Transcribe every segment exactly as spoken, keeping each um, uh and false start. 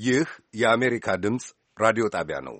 ይህ የአሜሪካ ድምፅ ራዲዮ ጣቢያ ነው።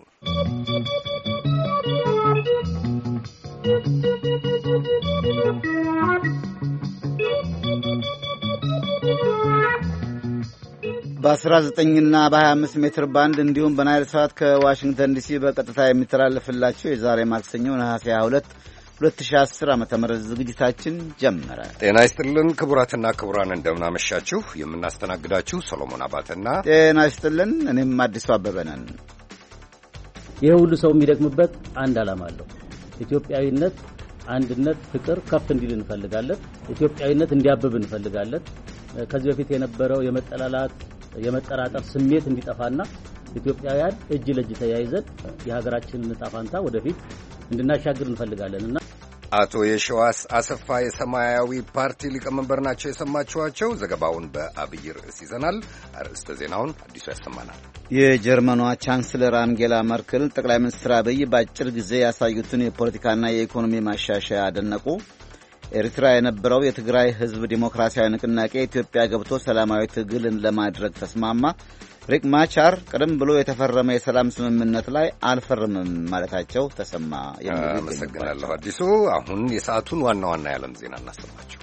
በአስራ ዘጠኝና በሀያ አምስት ሜትር ባንድ እንዲሁም በናይል ሳት ከዋሽንግተን ዲሲ በቀጥታ የሚተላለፍላችሁ የዛሬ ማክሰኞ ነሐሴ ሃያ ሁለት ሁለት ሺህ አስር ዓመተ ምህረት ዝግጅታችን ጀመረ። ጤና ይስጥልን ክቡራትና ክቡራን፣ እንደምናመሻችሁ። የምናስተናግዳችሁ ሰሎሞን አባተና ጤና ይስጥልን እኔም አዲሱ አበበ ነን። ይሄ ሁሉ ሰው የሚደክምበት አንድ ዓላማ አለው። ኢትዮጵያዊነት፣ አንድነት፣ ፍቅር ከፍ እንዲል እንፈልጋለን። ኢትዮጵያዊነት እንዲያብብ እንፈልጋለን። ከዚህ በፊት የነበረው የመጠላላት የመጠራጠር ስሜት እንዲጠፋና ኢትዮጵያውያን እጅ ለእጅ ተያይዘን የሀገራችንን ዕጣ ፈንታ ወደፊት እንድናሻግር እንፈልጋለንና አቶ የሸዋስ አሰፋ የሰማያዊ ፓርቲ ሊቀመንበር ናቸው የሰማችኋቸው። ዘገባውን በአብይ ርዕስ ይዘናል። አርዕስተ ዜናውን አዲሱ ያሰማናል። የጀርመኗ ቻንስለር አንጌላ መርክል ጠቅላይ ሚኒስትር አብይ በአጭር ጊዜ ያሳዩትን የፖለቲካና የኢኮኖሚ ማሻሻያ አደነቁ። ኤርትራ የነበረው የትግራይ ሕዝብ ዲሞክራሲያዊ ንቅናቄ ኢትዮጵያ ገብቶ ሰላማዊ ትግልን ለማድረግ ተስማማ። ሪክ ማቻር ቀደም ብሎ የተፈረመ የሰላም ስምምነት ላይ አልፈርምም ማለታቸው ተሰማ። አመሰግናለሁ አዲሱ። አሁን የሰዓቱን ዋና ዋና የዓለም ዜና እናሰማችሁ።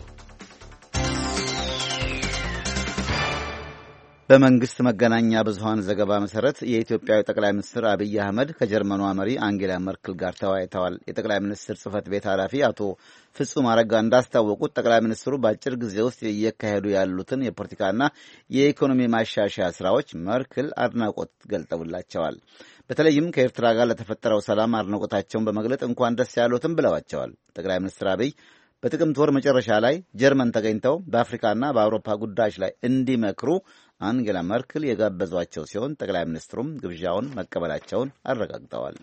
በመንግስት መገናኛ ብዙሃን ዘገባ መሰረት የኢትዮጵያዊ ጠቅላይ ሚኒስትር አብይ አህመድ ከጀርመኗ መሪ አንጌላ መርክል ጋር ተወያይተዋል። የጠቅላይ ሚኒስትር ጽህፈት ቤት ኃላፊ አቶ ፍጹም አረጋ እንዳስታወቁት ጠቅላይ ሚኒስትሩ በአጭር ጊዜ ውስጥ እየካሄዱ ያሉትን የፖለቲካና የኢኮኖሚ ማሻሻያ ስራዎች መርክል አድናቆት ገልጠውላቸዋል። በተለይም ከኤርትራ ጋር ለተፈጠረው ሰላም አድናቆታቸውን በመግለጥ እንኳን ደስ ያሉትም ብለዋቸዋል። ጠቅላይ ሚኒስትር አብይ በጥቅምት ወር መጨረሻ ላይ ጀርመን ተገኝተው በአፍሪካና በአውሮፓ ጉዳዮች ላይ እንዲመክሩ አንጌላ መርክል የጋበዟቸው ሲሆን ጠቅላይ ሚኒስትሩም ግብዣውን መቀበላቸውን አረጋግጠዋል።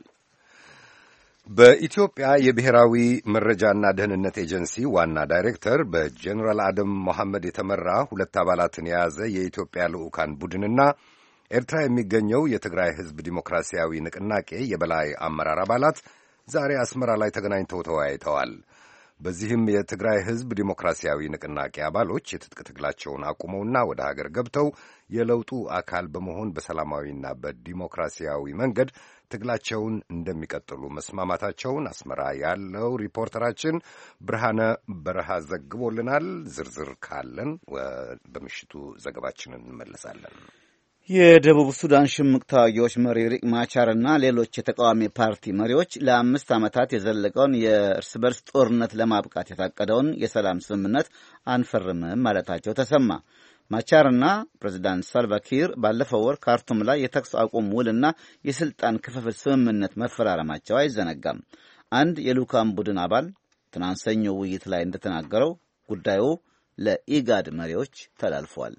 በኢትዮጵያ የብሔራዊ መረጃና ደህንነት ኤጀንሲ ዋና ዳይሬክተር በጀኔራል አደም መሐመድ የተመራ ሁለት አባላትን የያዘ የኢትዮጵያ ልዑካን ቡድንና ኤርትራ የሚገኘው የትግራይ ሕዝብ ዲሞክራሲያዊ ንቅናቄ የበላይ አመራር አባላት ዛሬ አስመራ ላይ ተገናኝተው ተወያይተዋል። በዚህም የትግራይ ሕዝብ ዲሞክራሲያዊ ንቅናቄ አባሎች የትጥቅ ትግላቸውን አቁመውና ወደ ሀገር ገብተው የለውጡ አካል በመሆን በሰላማዊና በዲሞክራሲያዊ መንገድ ትግላቸውን እንደሚቀጥሉ መስማማታቸውን አስመራ ያለው ሪፖርተራችን ብርሃነ በረሃ ዘግቦልናል። ዝርዝር ካለን በምሽቱ ዘገባችንን እንመለሳለን። የደቡብ ሱዳን ሽምቅ ተዋጊዎች መሪ ሪክ ማቻርና ሌሎች የተቃዋሚ ፓርቲ መሪዎች ለአምስት ዓመታት የዘለቀውን የእርስ በርስ ጦርነት ለማብቃት የታቀደውን የሰላም ስምምነት አንፈርምም ማለታቸው ተሰማ። ማቻርና ፕሬዚዳንት ሳልቫኪር ባለፈው ወር ካርቱም ላይ የተኩስ አቁም ውልና የስልጣን ክፍፍል ስምምነት መፈራረማቸው አይዘነጋም። አንድ የልዑካን ቡድን አባል ትናንት ሰኞ ውይይት ላይ እንደተናገረው ጉዳዩ ለኢጋድ መሪዎች ተላልፏል።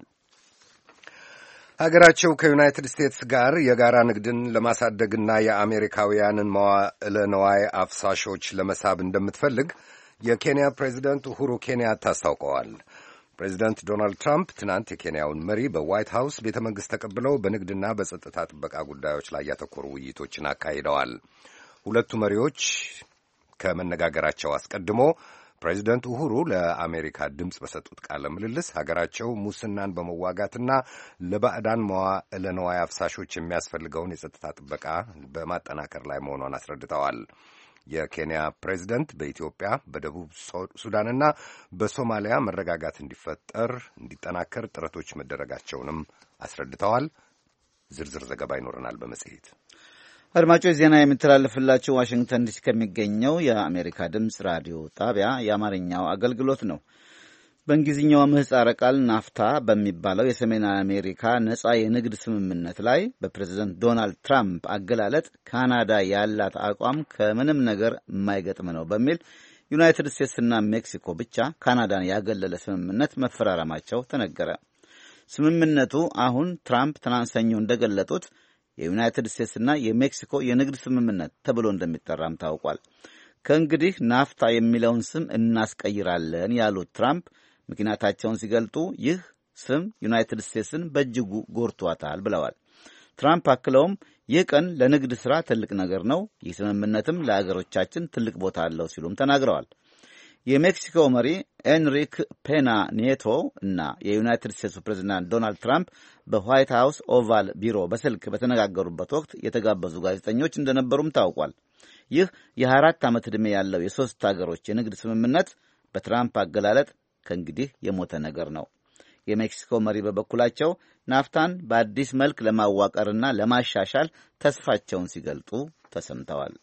ሀገራቸው ከዩናይትድ ስቴትስ ጋር የጋራ ንግድን ለማሳደግና የአሜሪካውያንን መዋዕለ ነዋይ አፍሳሾች ለመሳብ እንደምትፈልግ የኬንያ ፕሬዚደንት ኡሁሩ ኬንያታ አስታውቀዋል። ፕሬዚደንት ዶናልድ ትራምፕ ትናንት የኬንያውን መሪ በዋይት ሃውስ ቤተ መንግሥት ተቀብለው በንግድና በጸጥታ ጥበቃ ጉዳዮች ላይ ያተኮሩ ውይይቶችን አካሂደዋል። ሁለቱ መሪዎች ከመነጋገራቸው አስቀድሞ ፕሬዚደንት ኡሁሩ ለአሜሪካ ድምፅ በሰጡት ቃለ ምልልስ ሀገራቸው ሙስናን በመዋጋትና ለባዕዳን መዋዕለ ነዋይ አፍሳሾች የሚያስፈልገውን የጸጥታ ጥበቃ በማጠናከር ላይ መሆኗን አስረድተዋል። የኬንያ ፕሬዚደንት በኢትዮጵያ በደቡብ ሱዳንና በሶማሊያ መረጋጋት እንዲፈጠር እንዲጠናከር ጥረቶች መደረጋቸውንም አስረድተዋል። ዝርዝር ዘገባ ይኖረናል በመጽሔት። አድማጮች ዜና የሚተላለፍላችሁ ዋሽንግተን ዲሲ ከሚገኘው የአሜሪካ ድምፅ ራዲዮ ጣቢያ የአማርኛው አገልግሎት ነው። በእንግሊዝኛው ምህጻረ ቃል ናፍታ በሚባለው የሰሜን አሜሪካ ነጻ የንግድ ስምምነት ላይ በፕሬዝደንት ዶናልድ ትራምፕ አገላለጥ ካናዳ ያላት አቋም ከምንም ነገር የማይገጥም ነው በሚል ዩናይትድ ስቴትስና ሜክሲኮ ብቻ ካናዳን ያገለለ ስምምነት መፈራረማቸው ተነገረ። ስምምነቱ አሁን ትራምፕ ትናንት ሰኞ እንደገለጡት የዩናይትድ ስቴትስና የሜክሲኮ የንግድ ስምምነት ተብሎ እንደሚጠራም ታውቋል። ከእንግዲህ ናፍታ የሚለውን ስም እናስቀይራለን ያሉት ትራምፕ ምክንያታቸውን ሲገልጡ ይህ ስም ዩናይትድ ስቴትስን በእጅጉ ጎርቷታል ብለዋል። ትራምፕ አክለውም ይህ ቀን ለንግድ ሥራ ትልቅ ነገር ነው፣ ይህ ስምምነትም ለአገሮቻችን ትልቅ ቦታ አለው ሲሉም ተናግረዋል። የሜክሲኮ መሪ ኤንሪክ ፔና ኒየቶ እና የዩናይትድ ስቴትሱ ፕሬዝዳንት ዶናልድ ትራምፕ በዋይት ሃውስ ኦቫል ቢሮ በስልክ በተነጋገሩበት ወቅት የተጋበዙ ጋዜጠኞች እንደነበሩም ታውቋል። ይህ የሃያ አራት ዓመት ዕድሜ ያለው የሦስት አገሮች የንግድ ስምምነት በትራምፕ አገላለጥ ከእንግዲህ የሞተ ነገር ነው። የሜክሲኮ መሪ በበኩላቸው ናፍታን በአዲስ መልክ ለማዋቀርና ለማሻሻል ተስፋቸውን ሲገልጡ ተሰምተዋል።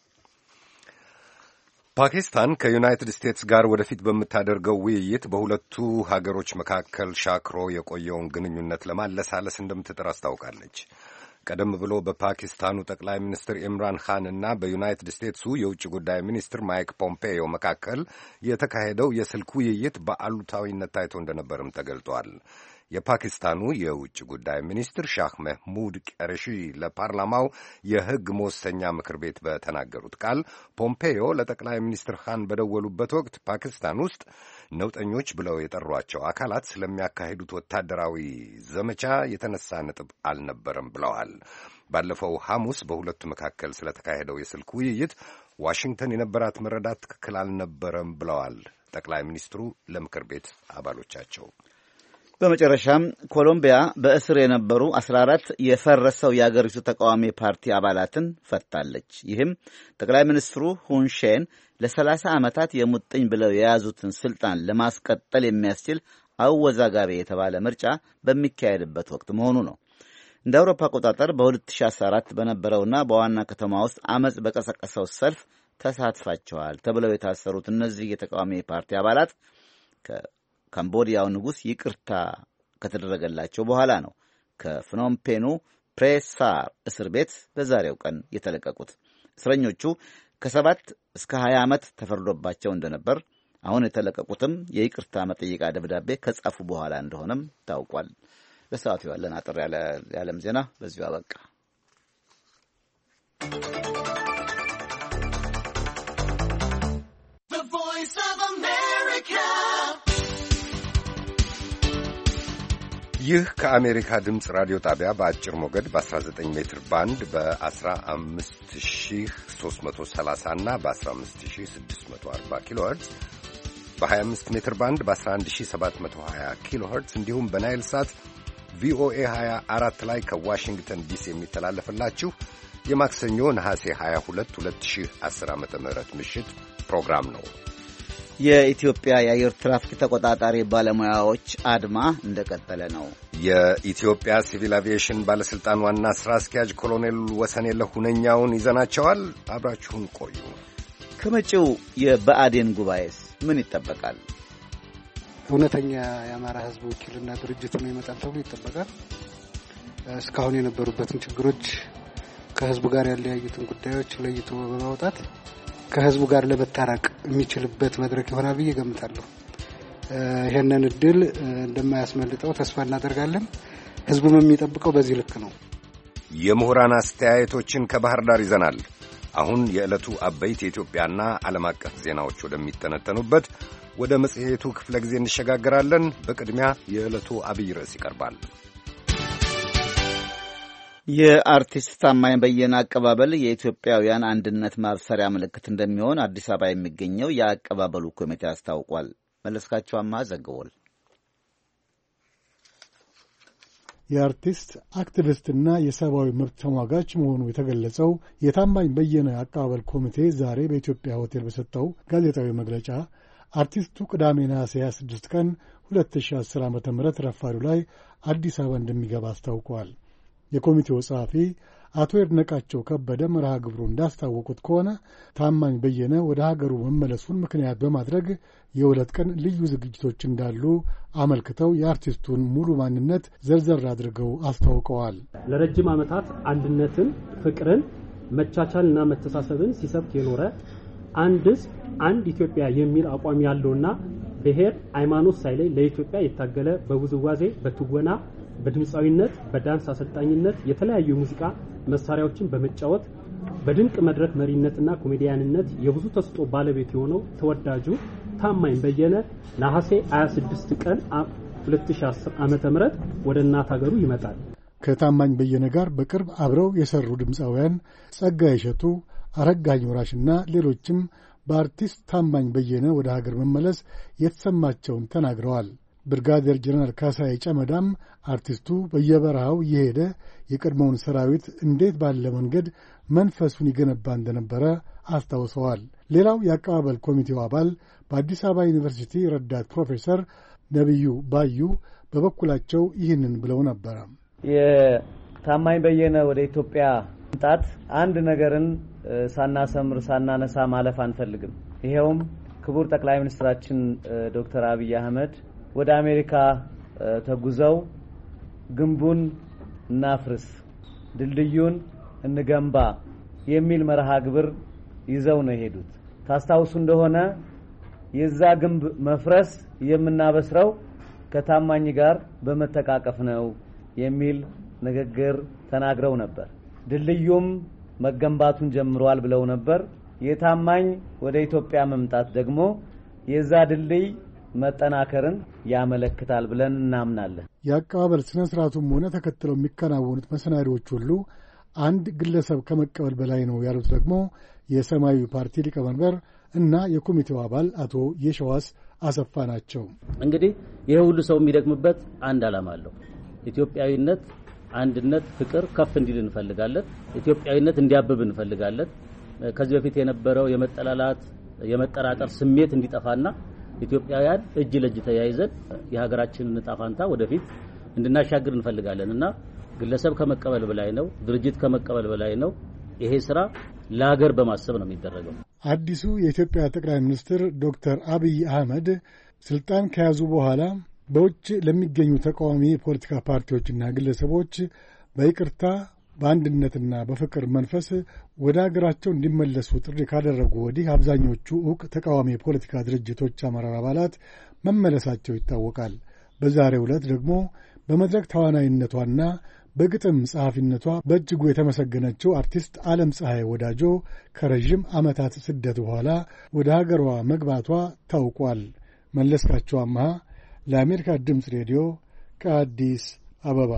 ፓኪስታን ከዩናይትድ ስቴትስ ጋር ወደፊት በምታደርገው ውይይት በሁለቱ ሀገሮች መካከል ሻክሮ የቆየውን ግንኙነት ለማለሳለስ እንደምትጥር አስታውቃለች። ቀደም ብሎ በፓኪስታኑ ጠቅላይ ሚኒስትር ኢምራን ካን እና በዩናይትድ ስቴትሱ የውጭ ጉዳይ ሚኒስትር ማይክ ፖምፔዮ መካከል የተካሄደው የስልክ ውይይት በአሉታዊነት ታይቶ እንደነበርም ተገልጧል። የፓኪስታኑ የውጭ ጉዳይ ሚኒስትር ሻህ መህሙድ ቀረሺ ለፓርላማው የሕግ መወሰኛ ምክር ቤት በተናገሩት ቃል ፖምፔዮ ለጠቅላይ ሚኒስትር ካን በደወሉበት ወቅት ፓኪስታን ውስጥ ነውጠኞች ብለው የጠሯቸው አካላት ስለሚያካሂዱት ወታደራዊ ዘመቻ የተነሳ ነጥብ አልነበረም ብለዋል። ባለፈው ሐሙስ በሁለቱ መካከል ስለተካሄደው የስልክ ውይይት ዋሽንግተን የነበራት መረዳት ትክክል አልነበረም ብለዋል ጠቅላይ ሚኒስትሩ ለምክር ቤት አባሎቻቸው። በመጨረሻም ኮሎምቢያ በእስር የነበሩ አስራ አራት የፈረሰው የአገሪቱ ተቃዋሚ ፓርቲ አባላትን ፈታለች። ይህም ጠቅላይ ሚኒስትሩ ሁንሼን ለሰላሳ ዓመታት የሙጥኝ ብለው የያዙትን ስልጣን ለማስቀጠል የሚያስችል አወዛጋቢ የተባለ ምርጫ በሚካሄድበት ወቅት መሆኑ ነው። እንደ አውሮፓ አቆጣጠር በሁለት ሺህ አስራ አራት በነበረውና በዋና ከተማ ውስጥ አመፅ በቀሰቀሰው ሰልፍ ተሳትፋቸዋል ተብለው የታሰሩት እነዚህ የተቃዋሚ ፓርቲ አባላት ካምቦዲያው ንጉሥ ይቅርታ ከተደረገላቸው በኋላ ነው ከፍኖምፔኑ ፕሬሳር እስር ቤት በዛሬው ቀን የተለቀቁት። እስረኞቹ ከሰባት እስከ ሀያ ዓመት ተፈርዶባቸው እንደነበር፣ አሁን የተለቀቁትም የይቅርታ መጠየቂያ ደብዳቤ ከጻፉ በኋላ እንደሆነም ታውቋል። ለሰዓቱ ያለን አጠር ያለ የዓለም ዜና በዚሁ አበቃ። ይህ ከአሜሪካ ድምፅ ራዲዮ ጣቢያ በአጭር ሞገድ በ19 ሜትር ባንድ በ15330 እና በ15640 ኪሎ ሄርትዝ በ25 ሜትር ባንድ በ11720 ኪሎ ሄርትዝ እንዲሁም በናይል ሳት ቪኦኤ ሃያ አራት ላይ ከዋሽንግተን ዲሲ የሚተላለፍላችሁ የማክሰኞ ነሐሴ ሃያ ሁለት ሁለት ሺህ አስር ዓመተ ምህረት ምሽት ፕሮግራም ነው። የኢትዮጵያ የአየር ትራፊክ ተቆጣጣሪ ባለሙያዎች አድማ እንደቀጠለ ነው። የኢትዮጵያ ሲቪል አቪዬሽን ባለስልጣን ዋና ስራ አስኪያጅ ኮሎኔል ወሰንየለህ ሁነኛውን ይዘናቸዋል። አብራችሁን ቆዩ። ከመጪው የብአዴን ጉባኤስ ምን ይጠበቃል? እውነተኛ የአማራ ሕዝብ ወኪልና ድርጅት ነው ይመጣል ተብሎ ይጠበቃል። እስካሁን የነበሩበትን ችግሮች ከሕዝቡ ጋር ያለያዩትን ጉዳዮች ለይቶ በማውጣት ከህዝቡ ጋር ለመታረቅ የሚችልበት መድረክ ይሆናል ብዬ ገምታለሁ። ይሄንን እድል እንደማያስመልጠው ተስፋ እናደርጋለን። ህዝቡም የሚጠብቀው በዚህ ልክ ነው። የምሁራን አስተያየቶችን ከባህር ዳር ይዘናል። አሁን የዕለቱ አበይት የኢትዮጵያና ዓለም አቀፍ ዜናዎች ወደሚተነተኑበት ወደ መጽሔቱ ክፍለ ጊዜ እንሸጋገራለን። በቅድሚያ የዕለቱ አብይ ርዕስ ይቀርባል። የአርቲስት ታማኝ በየነ አቀባበል የኢትዮጵያውያን አንድነት ማብሰሪያ ምልክት እንደሚሆን አዲስ አበባ የሚገኘው የአቀባበሉ ኮሚቴ አስታውቋል። መለስካቸው አማሃ ዘግቧል። የአርቲስት አክቲቪስትና የሰብአዊ መብት ተሟጋች መሆኑ የተገለጸው የታማኝ በየነ አቀባበል ኮሚቴ ዛሬ በኢትዮጵያ ሆቴል በሰጠው ጋዜጣዊ መግለጫ አርቲስቱ ቅዳሜ ነሐሴ ሃያ ስድስት ቀን ሁለት ሺህ አስር ዓመተ ምህረት ረፋዱ ላይ አዲስ አበባ እንደሚገባ አስታውቀዋል። የኮሚቴው ጸሐፊ አቶ ይድነቃቸው ከበደ መርሃ ግብሩ እንዳስታወቁት ከሆነ ታማኝ በየነ ወደ ሀገሩ መመለሱን ምክንያት በማድረግ የሁለት ቀን ልዩ ዝግጅቶች እንዳሉ አመልክተው የአርቲስቱን ሙሉ ማንነት ዘርዘር አድርገው አስታውቀዋል። ለረጅም ዓመታት አንድነትን፣ ፍቅርን፣ መቻቻልና መተሳሰብን ሲሰብክ የኖረ አንድ ሕዝብ አንድ ኢትዮጵያ የሚል አቋም ያለውና ብሔር፣ ሃይማኖት ሳይለይ ለኢትዮጵያ የታገለ በውዝዋዜ፣ በትወና፣ በድምፃዊነት፣ በዳንስ አሰልጣኝነት የተለያዩ ሙዚቃ መሳሪያዎችን በመጫወት በድንቅ መድረክ መሪነትና ኮሜዲያንነት የብዙ ተሰጥኦ ባለቤት የሆነው ተወዳጁ ታማኝ በየነ ነሐሴ ሃያ ስድስት ቀን ሁለት ሺህ አስር ዓመተ ምህረት ወደ እናት ሀገሩ ይመጣል። ከታማኝ በየነ ጋር በቅርብ አብረው የሰሩ ድምፃውያን ጸጋዬ እሸቱ፣ አረጋኝ ወራሽና ሌሎችም በአርቲስት ታማኝ በየነ ወደ ሀገር መመለስ የተሰማቸውን ተናግረዋል። ብርጋዴር ጀነራል ካሳዬ ጨመዳም አርቲስቱ በየበረሃው እየሄደ የቀድሞውን ሰራዊት እንዴት ባለ መንገድ መንፈሱን ይገነባ እንደነበረ አስታውሰዋል። ሌላው የአቀባበል ኮሚቴው አባል በአዲስ አበባ ዩኒቨርሲቲ ረዳት ፕሮፌሰር ነቢዩ ባዩ በበኩላቸው ይህንን ብለው ነበር። የታማኝ በየነ ወደ ኢትዮጵያ መምጣት አንድ ነገርን ሳናሰምር ሳናነሳ ማለፍ አንፈልግም። ይሄውም ክቡር ጠቅላይ ሚኒስትራችን ዶክተር አብይ አህመድ ወደ አሜሪካ ተጉዘው ግንቡን እናፍርስ ድልድዩን እንገንባ የሚል መርሃ ግብር ይዘው ነው ሄዱት። ታስታውሱ እንደሆነ የዛ ግንብ መፍረስ የምናበስረው ከታማኝ ጋር በመተቃቀፍ ነው የሚል ንግግር ተናግረው ነበር። ድልድዩም መገንባቱን ጀምሯል ብለው ነበር። የታማኝ ወደ ኢትዮጵያ መምጣት ደግሞ የዛ ድልድይ መጠናከርን ያመለክታል ብለን እናምናለን። የአቀባበል ስነ ስርዓቱም ሆነ ተከትለው የሚከናወኑት መሰናዶዎች ሁሉ አንድ ግለሰብ ከመቀበል በላይ ነው ያሉት ደግሞ የሰማያዊ ፓርቲ ሊቀመንበር እና የኮሚቴው አባል አቶ የሸዋስ አሰፋ ናቸው። እንግዲህ ይሄ ሁሉ ሰው የሚደክምበት አንድ ዓላማ አለው። ኢትዮጵያዊነት፣ አንድነት፣ ፍቅር ከፍ እንዲል እንፈልጋለን። ኢትዮጵያዊነት እንዲያብብ እንፈልጋለን። ከዚህ በፊት የነበረው የመጠላላት የመጠራጠር ስሜት እንዲጠፋና ኢትዮጵያውያን እጅ ለእጅ ተያይዘን የሀገራችንን ዕጣ ፈንታ ወደፊት እንድናሻግር እንፈልጋለን እና ግለሰብ ከመቀበል በላይ ነው፣ ድርጅት ከመቀበል በላይ ነው። ይሄ ስራ ለሀገር በማሰብ ነው የሚደረገው። አዲሱ የኢትዮጵያ ጠቅላይ ሚኒስትር ዶክተር አብይ አህመድ ስልጣን ከያዙ በኋላ በውጭ ለሚገኙ ተቃዋሚ የፖለቲካ ፓርቲዎችና ግለሰቦች በይቅርታ በአንድነትና በፍቅር መንፈስ ወደ ሀገራቸው እንዲመለሱ ጥሪ ካደረጉ ወዲህ አብዛኞቹ ዕውቅ ተቃዋሚ የፖለቲካ ድርጅቶች አመራር አባላት መመለሳቸው ይታወቃል። በዛሬው ዕለት ደግሞ በመድረክ ተዋናይነቷና በግጥም ጸሐፊነቷ በእጅጉ የተመሰገነችው አርቲስት ዓለም ፀሐይ ወዳጆ ከረዥም ዓመታት ስደት በኋላ ወደ ሀገሯ መግባቷ ታውቋል። መለስካቸው አምሃ ለአሜሪካ ድምፅ ሬዲዮ ከአዲስ አበባ።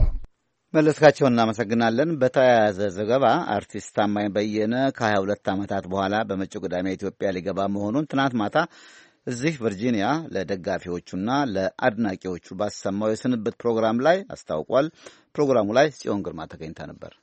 መለስካቸውን እናመሰግናለን። በተያያዘ ዘገባ አርቲስት ታማኝ በየነ ከሀያ ሁለት ዓመታት በኋላ በመጪው ቅዳሜ ኢትዮጵያ ሊገባ መሆኑን ትናንት ማታ እዚህ ቨርጂኒያ ለደጋፊዎቹና ለአድናቂዎቹ ባሰማው የስንብት ፕሮግራም ላይ አስታውቋል። ፕሮግራሙ ላይ ጽዮን ግርማ ተገኝታ ነበር።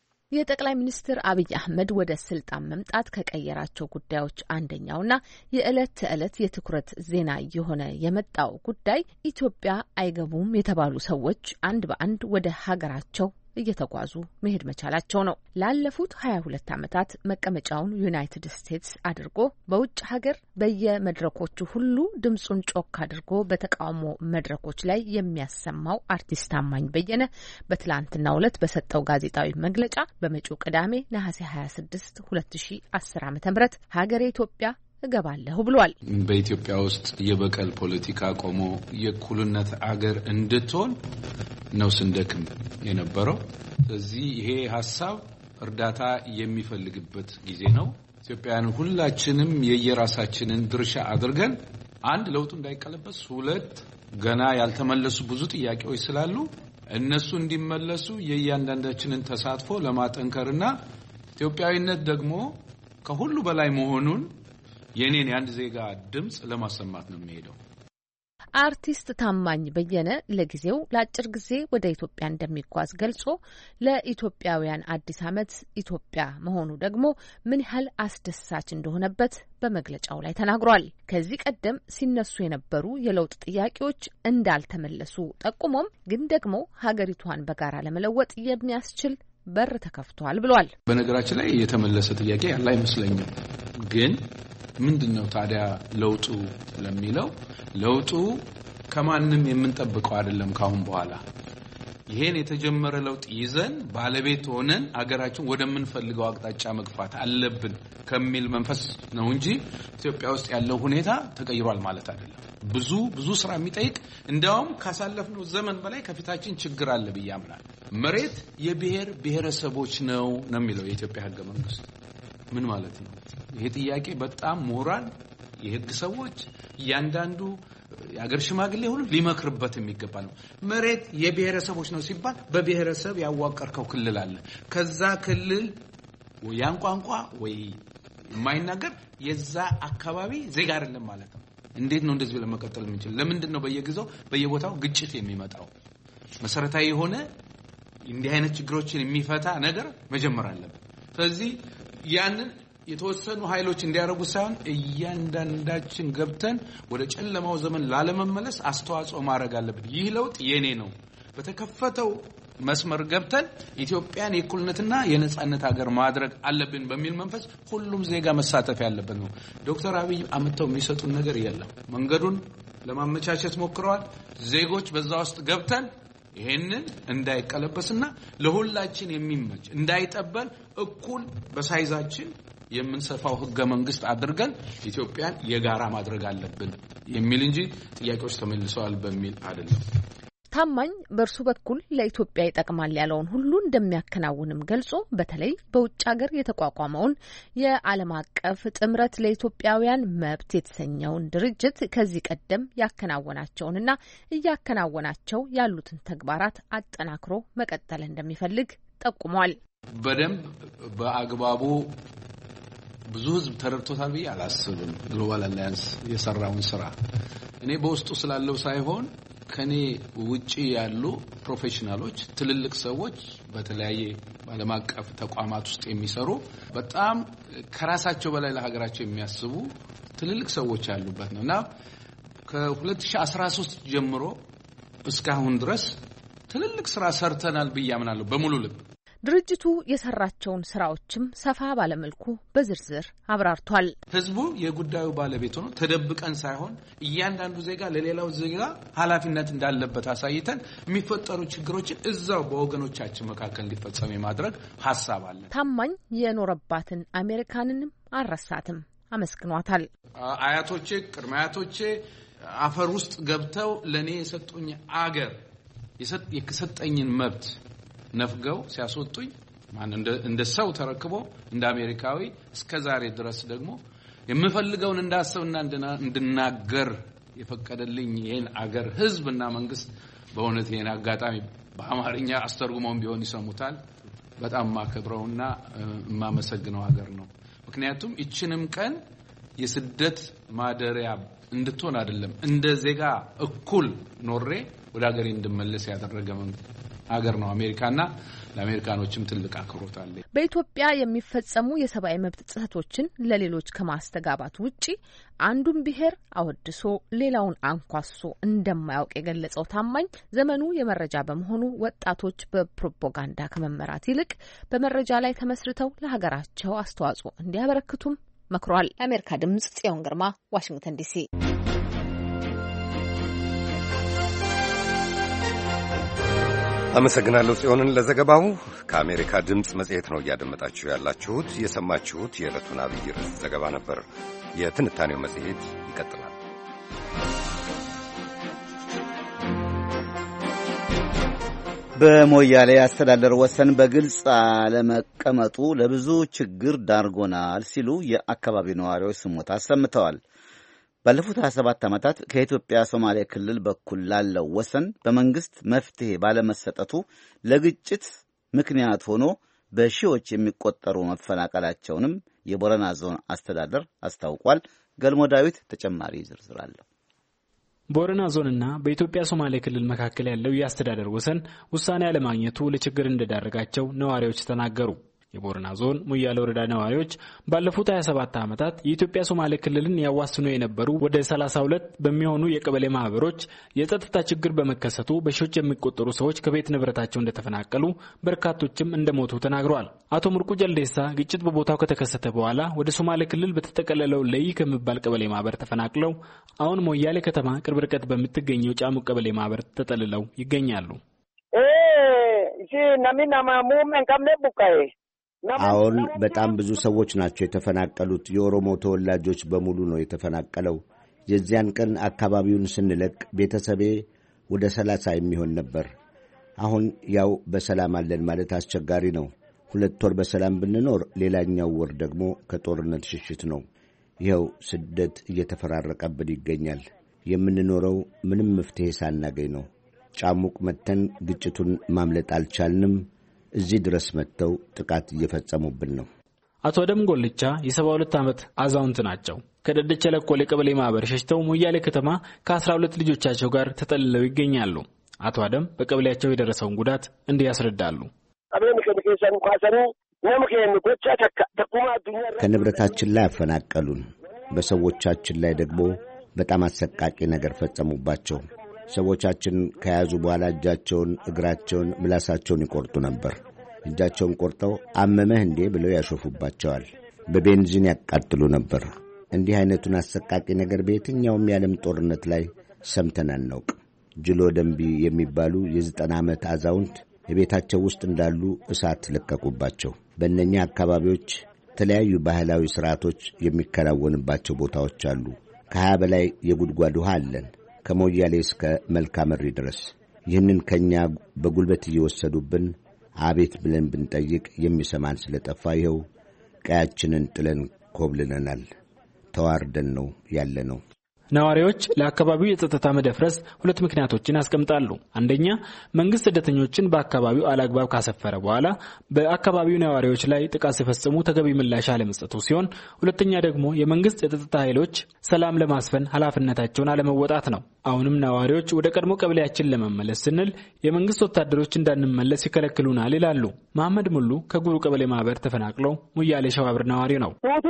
የጠቅላይ ሚኒስትር አብይ አህመድ ወደ ስልጣን መምጣት ከቀየራቸው ጉዳዮች አንደኛውና የዕለት ተዕለት የትኩረት ዜና የሆነ የመጣው ጉዳይ ኢትዮጵያ አይገቡም የተባሉ ሰዎች አንድ በአንድ ወደ ሀገራቸው እየተጓዙ መሄድ መቻላቸው ነው። ላለፉት ሀያ ሁለት ዓመታት መቀመጫውን ዩናይትድ ስቴትስ አድርጎ በውጭ ሀገር በየመድረኮቹ ሁሉ ድምጹን ጮክ አድርጎ በተቃውሞ መድረኮች ላይ የሚያሰማው አርቲስት ታማኝ በየነ በትላንትናው ዕለት በሰጠው ጋዜጣዊ መግለጫ በመጪው ቅዳሜ ነሐሴ ሀያ ስድስት ሁለት ሺህ አስር ዓመተ ምህረት ሀገሬ ኢትዮጵያ እገባለሁ ብሏል። በኢትዮጵያ ውስጥ የበቀል ፖለቲካ ቆሞ የእኩልነት አገር እንድትሆን ነው ስንደክም የነበረው። ስለዚህ ይሄ ሐሳብ እርዳታ የሚፈልግበት ጊዜ ነው። ኢትዮጵያውያን ሁላችንም የየራሳችንን ድርሻ አድርገን አንድ ለውጡ እንዳይቀለበስ፣ ሁለት ገና ያልተመለሱ ብዙ ጥያቄዎች ስላሉ እነሱ እንዲመለሱ የእያንዳንዳችንን ተሳትፎ ለማጠንከርና ኢትዮጵያዊነት ደግሞ ከሁሉ በላይ መሆኑን የኔን የአንድ ዜጋ ድምጽ ለማሰማት ነው የሚሄደው። አርቲስት ታማኝ በየነ ለጊዜው ለአጭር ጊዜ ወደ ኢትዮጵያ እንደሚጓዝ ገልጾ ለኢትዮጵያውያን አዲስ ዓመት ኢትዮጵያ መሆኑ ደግሞ ምን ያህል አስደሳች እንደሆነበት በመግለጫው ላይ ተናግሯል። ከዚህ ቀደም ሲነሱ የነበሩ የለውጥ ጥያቄዎች እንዳልተመለሱ ጠቁሞም ግን ደግሞ ሀገሪቷን በጋራ ለመለወጥ የሚያስችል በር ተከፍቷል ብሏል። በነገራችን ላይ የተመለሰ ጥያቄ ያለ አይመስለኝም። ግን ምንድነው ታዲያ ለውጡ ለሚለው ለውጡ ከማንም የምንጠብቀው አይደለም። ካሁን በኋላ ይሄን የተጀመረ ለውጥ ይዘን ባለቤት ሆነን አገራችን ወደምንፈልገው አቅጣጫ መግፋት አለብን ከሚል መንፈስ ነው እንጂ ኢትዮጵያ ውስጥ ያለው ሁኔታ ተቀይሯል ማለት አይደለም። ብዙ ብዙ ስራ የሚጠይቅ እንደውም ካሳለፍነው ዘመን በላይ ከፊታችን ችግር አለ ብዬ አምናለሁ። መሬት የብሔር ብሔረሰቦች ነው ነው የሚለው የኢትዮጵያ ሕገ መንግስት። ምን ማለት ነው? ይሄ ጥያቄ በጣም ምሁራን፣ የህግ ሰዎች፣ እያንዳንዱ የአገር ሽማግሌ ሁሉ ሊመክርበት የሚገባ ነው። መሬት የብሔረሰቦች ነው ሲባል በብሔረሰብ ያዋቀርከው ክልል አለ። ከዛ ክልል ያን ቋንቋ ወይ የማይናገር የዛ አካባቢ ዜጋ አይደለም ማለት ነው። እንዴት ነው እንደዚህ ብለን መቀጠል የምንችል? ለምንድን ነው በየጊዜው በየቦታው ግጭት የሚመጣው? መሰረታዊ የሆነ እንዲህ አይነት ችግሮችን የሚፈታ ነገር መጀመር አለበት። ስለዚህ ያንን የተወሰኑ ኃይሎች እንዲያደርጉ ሳይሆን እያንዳንዳችን ገብተን ወደ ጨለማው ዘመን ላለመመለስ አስተዋጽኦ ማድረግ አለብን። ይህ ለውጥ የኔ ነው። በተከፈተው መስመር ገብተን ኢትዮጵያን የእኩልነትና የነጻነት ሀገር ማድረግ አለብን በሚል መንፈስ ሁሉም ዜጋ መሳተፍ ያለበት ነው። ዶክተር አብይ አመጣው የሚሰጡን ነገር የለም። መንገዱን ለማመቻቸት ሞክረዋል። ዜጎች በዛ ውስጥ ገብተን ይሄንን እንዳይቀለበስና ለሁላችን የሚመች እንዳይጠበል እኩል በሳይዛችን የምንሰፋው ህገ መንግስት አድርገን ኢትዮጵያን የጋራ ማድረግ አለብን የሚል እንጂ ጥያቄዎች ተመልሰዋል በሚል አይደለም። ታማኝ በእርሱ በኩል ለኢትዮጵያ ይጠቅማል ያለውን ሁሉ እንደሚያከናውንም ገልጾ በተለይ በውጭ ሀገር የተቋቋመውን የዓለም አቀፍ ጥምረት ለኢትዮጵያውያን መብት የተሰኘውን ድርጅት ከዚህ ቀደም ያከናወናቸውንና እያከናወናቸው ያሉትን ተግባራት አጠናክሮ መቀጠል እንደሚፈልግ ጠቁሟል። በደንብ በአግባቡ ብዙ ህዝብ ተረድቶታል ብዬ አላስብም። ግሎባል አላያንስ የሰራውን ስራ እኔ በውስጡ ስላለው ሳይሆን ከኔ ውጪ ያሉ ፕሮፌሽናሎች ትልልቅ ሰዎች በተለያየ ዓለም አቀፍ ተቋማት ውስጥ የሚሰሩ በጣም ከራሳቸው በላይ ለሀገራቸው የሚያስቡ ትልልቅ ሰዎች ያሉበት ነውና ከ2013 ጀምሮ እስካሁን ድረስ ትልልቅ ስራ ሰርተናል ብዬ አምናለሁ በሙሉ ልብ። ድርጅቱ የሰራቸውን ስራዎችም ሰፋ ባለመልኩ በዝርዝር አብራርቷል። ህዝቡ የጉዳዩ ባለቤት ሆኖ ተደብቀን ሳይሆን እያንዳንዱ ዜጋ ለሌላው ዜጋ ኃላፊነት እንዳለበት አሳይተን የሚፈጠሩ ችግሮችን እዛው በወገኖቻችን መካከል እንዲፈጸም የማድረግ ሐሳብ አለ። ታማኝ የኖረባትን አሜሪካንንም አልረሳትም፣ አመስግኗታል። አያቶቼ ቅድመ አያቶቼ አፈር ውስጥ ገብተው ለኔ የሰጡኝ አገር የሰጠኝን መብት ነፍገው ሲያስወጡኝ ማን እንደ እንደ ሰው ተረክቦ እንደ አሜሪካዊ እስከዛሬ ድረስ ደግሞ የምፈልገውን እንዳሰብና እንድናገር የፈቀደልኝ ይሄን አገር ህዝብና መንግስት በእውነት ይሄን አጋጣሚ በአማርኛ አስተርጉመው ቢሆን ይሰሙታል። በጣም ማከብረውና ማመሰግነው ሀገር ነው። ምክንያቱም እቺንም ቀን የስደት ማደሪያ እንድትሆን አይደለም እንደ ዜጋ እኩል ኖሬ ወደ ሀገሬ እንድመለስ ያደረገ ሀገር ነው አሜሪካና ለአሜሪካኖችም ትልቅ አክብሮት አለ። በኢትዮጵያ የሚፈጸሙ የሰብአዊ መብት ጥሰቶችን ለሌሎች ከማስተጋባት ውጪ አንዱን ብሔር አወድሶ ሌላውን አንኳሶ እንደማያውቅ የገለጸው ታማኝ ዘመኑ የመረጃ በመሆኑ ወጣቶች በፕሮፓጋንዳ ከመመራት ይልቅ በመረጃ ላይ ተመስርተው ለሀገራቸው አስተዋጽኦ እንዲያበረክቱም መክሯል። የአሜሪካ ድምጽ ጽዮን ግርማ ዋሽንግተን ዲሲ። አመሰግናለሁ ጽዮንን ለዘገባው። ከአሜሪካ ድምፅ መጽሔት ነው እያደመጣችሁ ያላችሁት። የሰማችሁት የዕለቱን አብይ ርዕስ ዘገባ ነበር። የትንታኔው መጽሔት ይቀጥላል። በሞያሌ አስተዳደር ወሰን በግልጽ አለመቀመጡ ለብዙ ችግር ዳርጎናል ሲሉ የአካባቢው ነዋሪዎች ስሞታ አሰምተዋል። ባለፉት ሃያ ሰባት ዓመታት ከኢትዮጵያ ሶማሌ ክልል በኩል ላለው ወሰን በመንግስት መፍትሄ ባለመሰጠቱ ለግጭት ምክንያት ሆኖ በሺዎች የሚቆጠሩ መፈናቀላቸውንም የቦረና ዞን አስተዳደር አስታውቋል። ገልሞ ዳዊት ተጨማሪ ዝርዝር አለው። ቦረና ዞንና በኢትዮጵያ ሶማሌ ክልል መካከል ያለው የአስተዳደር ወሰን ውሳኔ አለማግኘቱ ለችግር እንደዳረጋቸው ነዋሪዎች ተናገሩ። የቦረና ዞን ሙያሌ ወረዳ ነዋሪዎች ባለፉት ሃያ ሰባት ዓመታት የኢትዮጵያ ሶማሌ ክልልን ያዋስኑ የነበሩ ወደ ሰላሳ ሁለት በሚሆኑ የቀበሌ ማህበሮች የጸጥታ ችግር በመከሰቱ በሺዎች የሚቆጠሩ ሰዎች ከቤት ንብረታቸው እንደተፈናቀሉ በርካቶችም እንደሞቱ ተናግረዋል። አቶ ሙርቁ ጀልዴሳ ግጭት በቦታው ከተከሰተ በኋላ ወደ ሶማሌ ክልል በተጠቀለለው ለይ ከሚባል ቀበሌ ማህበር ተፈናቅለው አሁን ሞያሌ ከተማ ቅርብ ርቀት በምትገኘው ጫሙ ቀበሌ ማህበር ተጠልለው ይገኛሉ። እ እሺ ናሚና ማሙመን ከምነ ቡቃዬ አሁን በጣም ብዙ ሰዎች ናቸው የተፈናቀሉት። የኦሮሞ ተወላጆች በሙሉ ነው የተፈናቀለው። የዚያን ቀን አካባቢውን ስንለቅ ቤተሰቤ ወደ ሰላሳ የሚሆን ነበር። አሁን ያው በሰላም አለን ማለት አስቸጋሪ ነው። ሁለት ወር በሰላም ብንኖር ሌላኛው ወር ደግሞ ከጦርነት ሽሽት ነው። ይኸው ስደት እየተፈራረቀብን ይገኛል። የምንኖረው ምንም መፍትሄ ሳናገኝ ነው። ጫሙቅ መተን ግጭቱን ማምለጥ አልቻልንም። እዚህ ድረስ መጥተው ጥቃት እየፈጸሙብን ነው። አቶ አደም ጎልቻ የሰባ ሁለት ዓመት አዛውንት ናቸው። ከደደቸ ለኮሌ ቀበሌ ማህበር ሸሽተው ሞያሌ ከተማ ከአስራ ሁለት ልጆቻቸው ጋር ተጠልለው ይገኛሉ። አቶ አደም በቀበሌያቸው የደረሰውን ጉዳት እንዲህ ያስረዳሉ። ከንብረታችን ላይ አፈናቀሉን። በሰዎቻችን ላይ ደግሞ በጣም አሰቃቂ ነገር ፈጸሙባቸው። ሰዎቻችን ከያዙ በኋላ እጃቸውን፣ እግራቸውን፣ ምላሳቸውን ይቆርጡ ነበር። እጃቸውን ቆርጠው አመመህ እንዴ ብለው ያሾፉባቸዋል። በቤንዚን ያቃጥሉ ነበር። እንዲህ አይነቱን አሰቃቂ ነገር በየትኛውም የዓለም ጦርነት ላይ ሰምተን አናውቅ። ጅሎ ደንቢ የሚባሉ የዘጠና ዓመት አዛውንት የቤታቸው ውስጥ እንዳሉ እሳት ለቀቁባቸው። በእነኛ አካባቢዎች የተለያዩ ባህላዊ ሥርዓቶች የሚከናወንባቸው ቦታዎች አሉ። ከሀያ በላይ የጉድጓድ ውሃ አለን፣ ከሞያሌ እስከ መልካመሪ ድረስ። ይህንን ከእኛ በጉልበት እየወሰዱብን አቤት ብለን ብንጠይቅ የሚሰማን ስለጠፋ ይኸው ቀያችንን ጥለን ኮብልነናል። ተዋርደን ነው ያለ ነው። ነዋሪዎች ለአካባቢው የጸጥታ መደፍረስ ሁለት ምክንያቶችን ያስቀምጣሉ። አንደኛ መንግስት ስደተኞችን በአካባቢው አላግባብ ካሰፈረ በኋላ በአካባቢው ነዋሪዎች ላይ ጥቃት ሲፈጽሙ ተገቢ ምላሽ አለመስጠቱ ሲሆን፣ ሁለተኛ ደግሞ የመንግስት የጸጥታ ኃይሎች ሰላም ለማስፈን ኃላፊነታቸውን አለመወጣት ነው። አሁንም ነዋሪዎች ወደ ቀድሞ ቀበሌያችን ለመመለስ ስንል የመንግስት ወታደሮች እንዳንመለስ ይከለክሉናል ይላሉ። መሐመድ ሙሉ ከጉሩ ቀበሌ ማህበር ተፈናቅለው ሙያሌ ሸዋብር ነዋሪ ነው።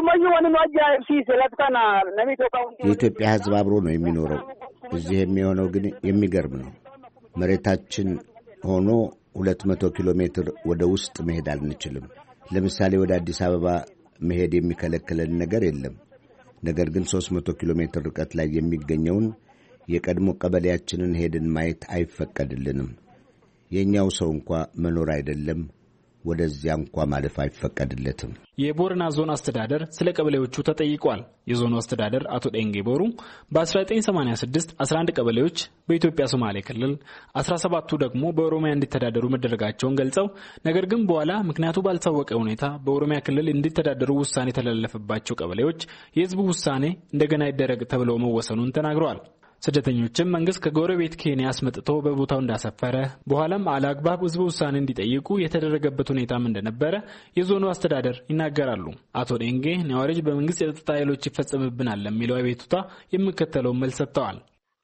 የኢትዮጵያ ሕዝብ አብሮ ነው የሚኖረው። እዚህ የሚሆነው ግን የሚገርም ነው። መሬታችን ሆኖ ሁለት መቶ ኪሎ ሜትር ወደ ውስጥ መሄድ አንችልም። ለምሳሌ ወደ አዲስ አበባ መሄድ የሚከለክለን ነገር የለም። ነገር ግን ሦስት መቶ ኪሎ ሜትር ርቀት ላይ የሚገኘውን የቀድሞ ቀበሌያችንን ሄድን ማየት አይፈቀድልንም። የኛው ሰው እንኳ መኖር አይደለም ወደዚያ እንኳ ማለፍ አይፈቀድለትም። የቦረና ዞን አስተዳደር ስለ ቀበሌዎቹ ተጠይቋል። የዞኑ አስተዳደር አቶ ዴንጌ ቦሩ በ1986 አስራ አንድ ቀበሌዎች በኢትዮጵያ ሶማሌ ክልል አስራ ሰባቱ ደግሞ በኦሮሚያ እንዲተዳደሩ መደረጋቸውን ገልጸው ነገር ግን በኋላ ምክንያቱ ባልታወቀ ሁኔታ በኦሮሚያ ክልል እንዲተዳደሩ ውሳኔ የተላለፈባቸው ቀበሌዎች የህዝቡ ውሳኔ እንደገና ይደረግ ተብለው መወሰኑን ተናግረዋል። ስደተኞችም መንግስት ከጎረቤት ኬንያ አስመጥቶ በቦታው እንዳሰፈረ በኋላም አላግባብ ህዝቡ ውሳኔ እንዲጠይቁ የተደረገበት ሁኔታም እንደነበረ የዞኑ አስተዳደር ይናገራሉ። አቶ ዴንጌ ነዋሪዎች በመንግስት የጸጥታ ኃይሎች ይፈጸምብናል ለሚለው አቤቱታ የሚከተለውን መልስ ሰጥተዋል።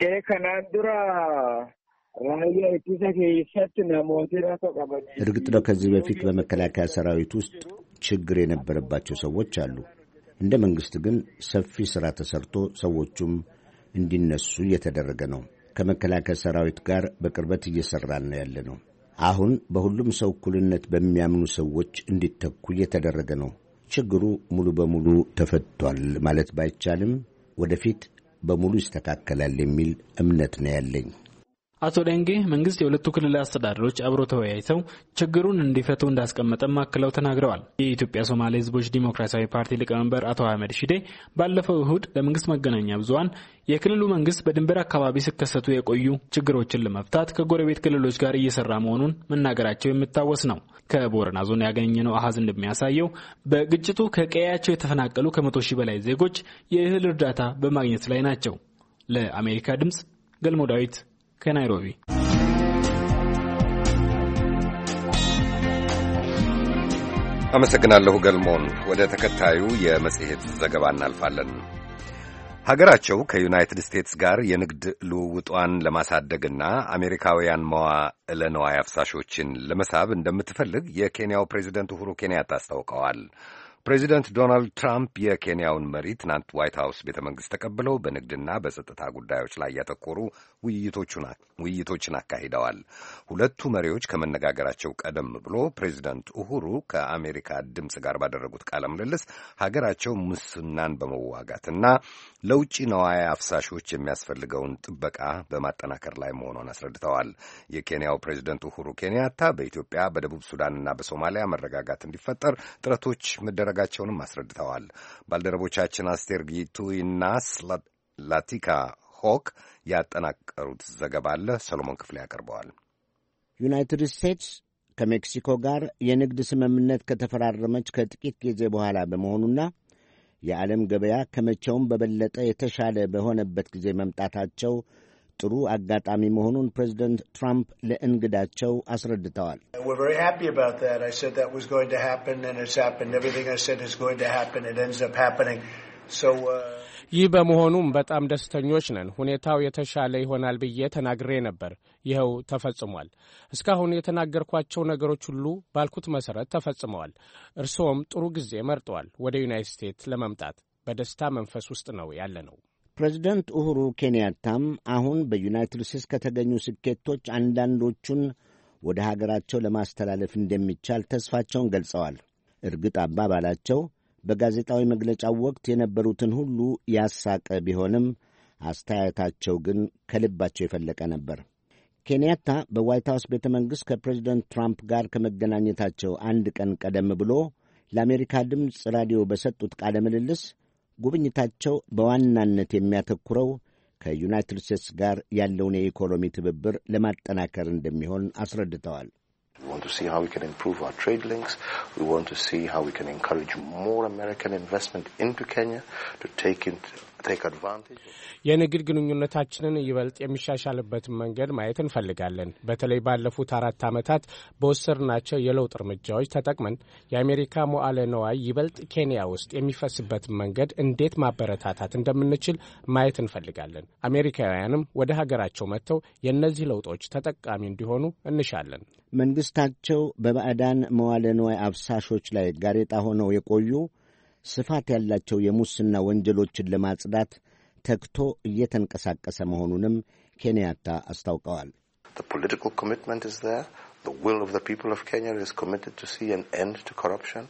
እርግጥ ነው ከዚህ በፊት በመከላከያ ሰራዊት ውስጥ ችግር የነበረባቸው ሰዎች አሉ። እንደ መንግስት ግን ሰፊ ስራ ተሰርቶ ሰዎቹም እንዲነሱ እየተደረገ ነው። ከመከላከያ ሰራዊት ጋር በቅርበት እየሰራን ነው ያለ ነው። አሁን በሁሉም ሰው እኩልነት በሚያምኑ ሰዎች እንዲተኩ እየተደረገ ነው። ችግሩ ሙሉ በሙሉ ተፈቷል ማለት ባይቻልም ወደፊት በሙሉ ይስተካከላል የሚል እምነት ነው ያለኝ። አቶ ዴንጌ መንግስት የሁለቱ ክልል አስተዳደሮች አብሮ ተወያይተው ችግሩን እንዲፈቱ እንዳስቀመጠም አክለው ተናግረዋል። የኢትዮጵያ ሶማሌ ህዝቦች ዲሞክራሲያዊ ፓርቲ ሊቀመንበር አቶ አህመድ ሺዴ ባለፈው እሁድ ለመንግስት መገናኛ ብዙሃን የክልሉ መንግስት በድንበር አካባቢ ሲከሰቱ የቆዩ ችግሮችን ለመፍታት ከጎረቤት ክልሎች ጋር እየሰራ መሆኑን መናገራቸው የሚታወስ ነው። ከቦረና ዞን ያገኘነው አሃዝ እንደሚያሳየው በግጭቱ ከቀያቸው የተፈናቀሉ ከመቶ ሺህ በላይ ዜጎች የእህል እርዳታ በማግኘት ላይ ናቸው። ለአሜሪካ ድምጽ ገልሞ ዳዊት ከናይሮቢ። አመሰግናለሁ ገልሞን። ወደ ተከታዩ የመጽሔት ዘገባ እናልፋለን። ሀገራቸው ከዩናይትድ ስቴትስ ጋር የንግድ ልውውጧን ለማሳደግና አሜሪካውያን መዋዕለ ንዋይ አፍሳሾችን ለመሳብ እንደምትፈልግ የኬንያው ፕሬዚደንት ኡሁሩ ኬንያታ አስታውቀዋል። ፕሬዚደንት ዶናልድ ትራምፕ የኬንያውን መሪ ትናንት ዋይት ሀውስ ቤተ መንግሥት ተቀብለው በንግድና በጸጥታ ጉዳዮች ላይ ያተኮሩ ውይይቶችን አካሂደዋል። ሁለቱ መሪዎች ከመነጋገራቸው ቀደም ብሎ ፕሬዚደንት ኡሁሩ ከአሜሪካ ድምፅ ጋር ባደረጉት ቃለ ምልልስ ሀገራቸው ሙስናን በመዋጋትና ለውጭ ነዋይ አፍሳሾች የሚያስፈልገውን ጥበቃ በማጠናከር ላይ መሆኗን አስረድተዋል። የኬንያው ፕሬዚደንት ኡሁሩ ኬንያታ በኢትዮጵያ፣ በደቡብ ሱዳንና በሶማሊያ መረጋጋት እንዲፈጠር ጥረቶች መደረጋቸውንም አስረድተዋል። ባልደረቦቻችን አስቴር ጊቱይና ላቲካ ሆክ ያጠናቀሩት ዘገባ አለ። ሰሎሞን ክፍሌ ያቀርበዋል። ዩናይትድ ስቴትስ ከሜክሲኮ ጋር የንግድ ስምምነት ከተፈራረመች ከጥቂት ጊዜ በኋላ በመሆኑና የዓለም ገበያ ከመቼውም በበለጠ የተሻለ በሆነበት ጊዜ መምጣታቸው ጥሩ አጋጣሚ መሆኑን ፕሬዚደንት ትራምፕ ለእንግዳቸው አስረድተዋል። ይህ በመሆኑም በጣም ደስተኞች ነን። ሁኔታው የተሻለ ይሆናል ብዬ ተናግሬ ነበር። ይኸው ተፈጽሟል። እስካሁን የተናገርኳቸው ነገሮች ሁሉ ባልኩት መሰረት ተፈጽመዋል። እርስዎም ጥሩ ጊዜ መርጠዋል። ወደ ዩናይትድ ስቴትስ ለመምጣት በደስታ መንፈስ ውስጥ ነው ያለ ነው። ፕሬዚደንት ኡሁሩ ኬንያታም አሁን በዩናይትድ ስቴትስ ከተገኙ ስኬቶች አንዳንዶቹን ወደ ሀገራቸው ለማስተላለፍ እንደሚቻል ተስፋቸውን ገልጸዋል። እርግጥ አባባላቸው በጋዜጣዊ መግለጫው ወቅት የነበሩትን ሁሉ ያሳቀ ቢሆንም አስተያየታቸው ግን ከልባቸው የፈለቀ ነበር። ኬንያታ በዋይት ሃውስ ቤተ መንግሥት ከፕሬዚደንት ትራምፕ ጋር ከመገናኘታቸው አንድ ቀን ቀደም ብሎ ለአሜሪካ ድምፅ ራዲዮ በሰጡት ቃለ ምልልስ ጉብኝታቸው በዋናነት የሚያተኩረው ከዩናይትድ ስቴትስ ጋር ያለውን የኢኮኖሚ ትብብር ለማጠናከር እንደሚሆን አስረድተዋል። We want to see how we can improve our trade links. We want to see how we can encourage more American investment into Kenya to take in, take advantage. የንግድ ግንኙነታችንን ይበልጥ የሚሻሻልበትን መንገድ ማየት እንፈልጋለን። በተለይ ባለፉት አራት ዓመታት በወሰድናቸው የለውጥ እርምጃዎች ተጠቅመን የአሜሪካ መዋዕለ ንዋይ ይበልጥ ኬንያ ውስጥ የሚፈስበትን መንገድ እንዴት ማበረታታት እንደምንችል ማየት እንፈልጋለን። አሜሪካውያንም ወደ ሀገራቸው መጥተው የእነዚህ ለውጦች ተጠቃሚ እንዲሆኑ እንሻለን። መንግሥታቸው በባዕዳን መዋዕለ ንዋይ አፍሳሾች ላይ ጋሬጣ ሆነው የቆዩ ስፋት ያላቸው የሙስና ወንጀሎችን ለማጽዳት ተግቶ እየተንቀሳቀሰ መሆኑንም ኬንያታ አስታውቀዋል። The political commitment is there. The will of the people of Kenya is committed to see an end to corruption.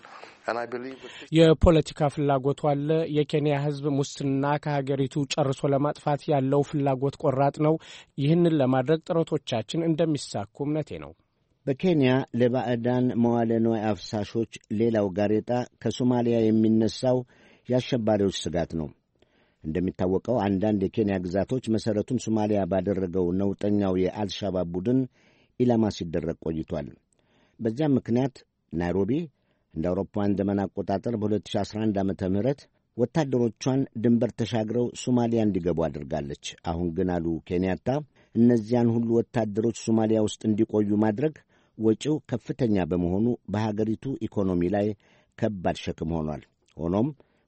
የፖለቲካ ፍላጎቱ አለ። የኬንያ ሕዝብ ሙስና ከሀገሪቱ ጨርሶ ለማጥፋት ያለው ፍላጎት ቆራጥ ነው። ይህንን ለማድረግ ጥረቶቻችን እንደሚሳኩ እምነቴ ነው። በኬንያ ለባዕዳን መዋዕለ ንዋይ አፍሳሾች ሌላው ጋሬጣ ከሶማሊያ የሚነሳው የአሸባሪዎች ስጋት ነው። እንደሚታወቀው አንዳንድ የኬንያ ግዛቶች መሠረቱን ሶማሊያ ባደረገው ነውጠኛው የአልሻባብ ቡድን ኢላማ ሲደረግ ቆይቷል። በዚያም ምክንያት ናይሮቢ እንደ አውሮፓውያን ዘመን አቆጣጠር በሁለት ሺህ አስራ አንድ ዓመተ ምህረት ወታደሮቿን ድንበር ተሻግረው ሶማሊያ እንዲገቡ አድርጋለች። አሁን ግን አሉ ኬንያታ፣ እነዚያን ሁሉ ወታደሮች ሶማሊያ ውስጥ እንዲቆዩ ማድረግ ወጪው ከፍተኛ በመሆኑ በሀገሪቱ ኢኮኖሚ ላይ ከባድ ሸክም ሆኗል። ሆኖም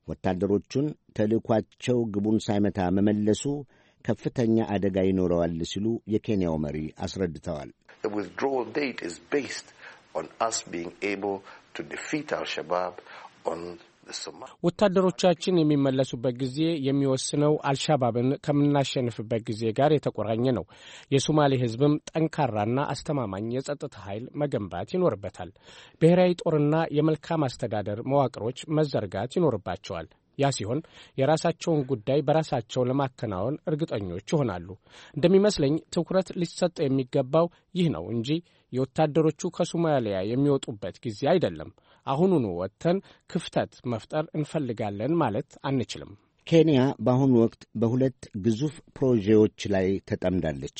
ወታደሮቹን ተልእኳቸው ግቡን ሳይመታ መመለሱ ከፍተኛ አደጋ ይኖረዋል ሲሉ የኬንያው መሪ አስረድተዋል። The withdrawal date is based on us being able to defeat Al-Shabaab on the Somalia. ወታደሮቻችን የሚመለሱበት ጊዜ የሚወስነው አልሻባብን ከምናሸንፍበት ጊዜ ጋር የተቆራኘ ነው። የሶማሌ ሕዝብም ጠንካራና አስተማማኝ የጸጥታ ኃይል መገንባት ይኖርበታል። ብሔራዊ ጦርና የመልካም አስተዳደር መዋቅሮች መዘርጋት ይኖርባቸዋል። ያ ሲሆን የራሳቸውን ጉዳይ በራሳቸው ለማከናወን እርግጠኞች ይሆናሉ። እንደሚመስለኝ ትኩረት ሊሰጥ የሚገባው ይህ ነው እንጂ የወታደሮቹ ከሶማሊያ የሚወጡበት ጊዜ አይደለም። አሁኑኑ ወጥተን ክፍተት መፍጠር እንፈልጋለን ማለት አንችልም። ኬንያ በአሁኑ ወቅት በሁለት ግዙፍ ፕሮጀክቶች ላይ ተጠምዳለች።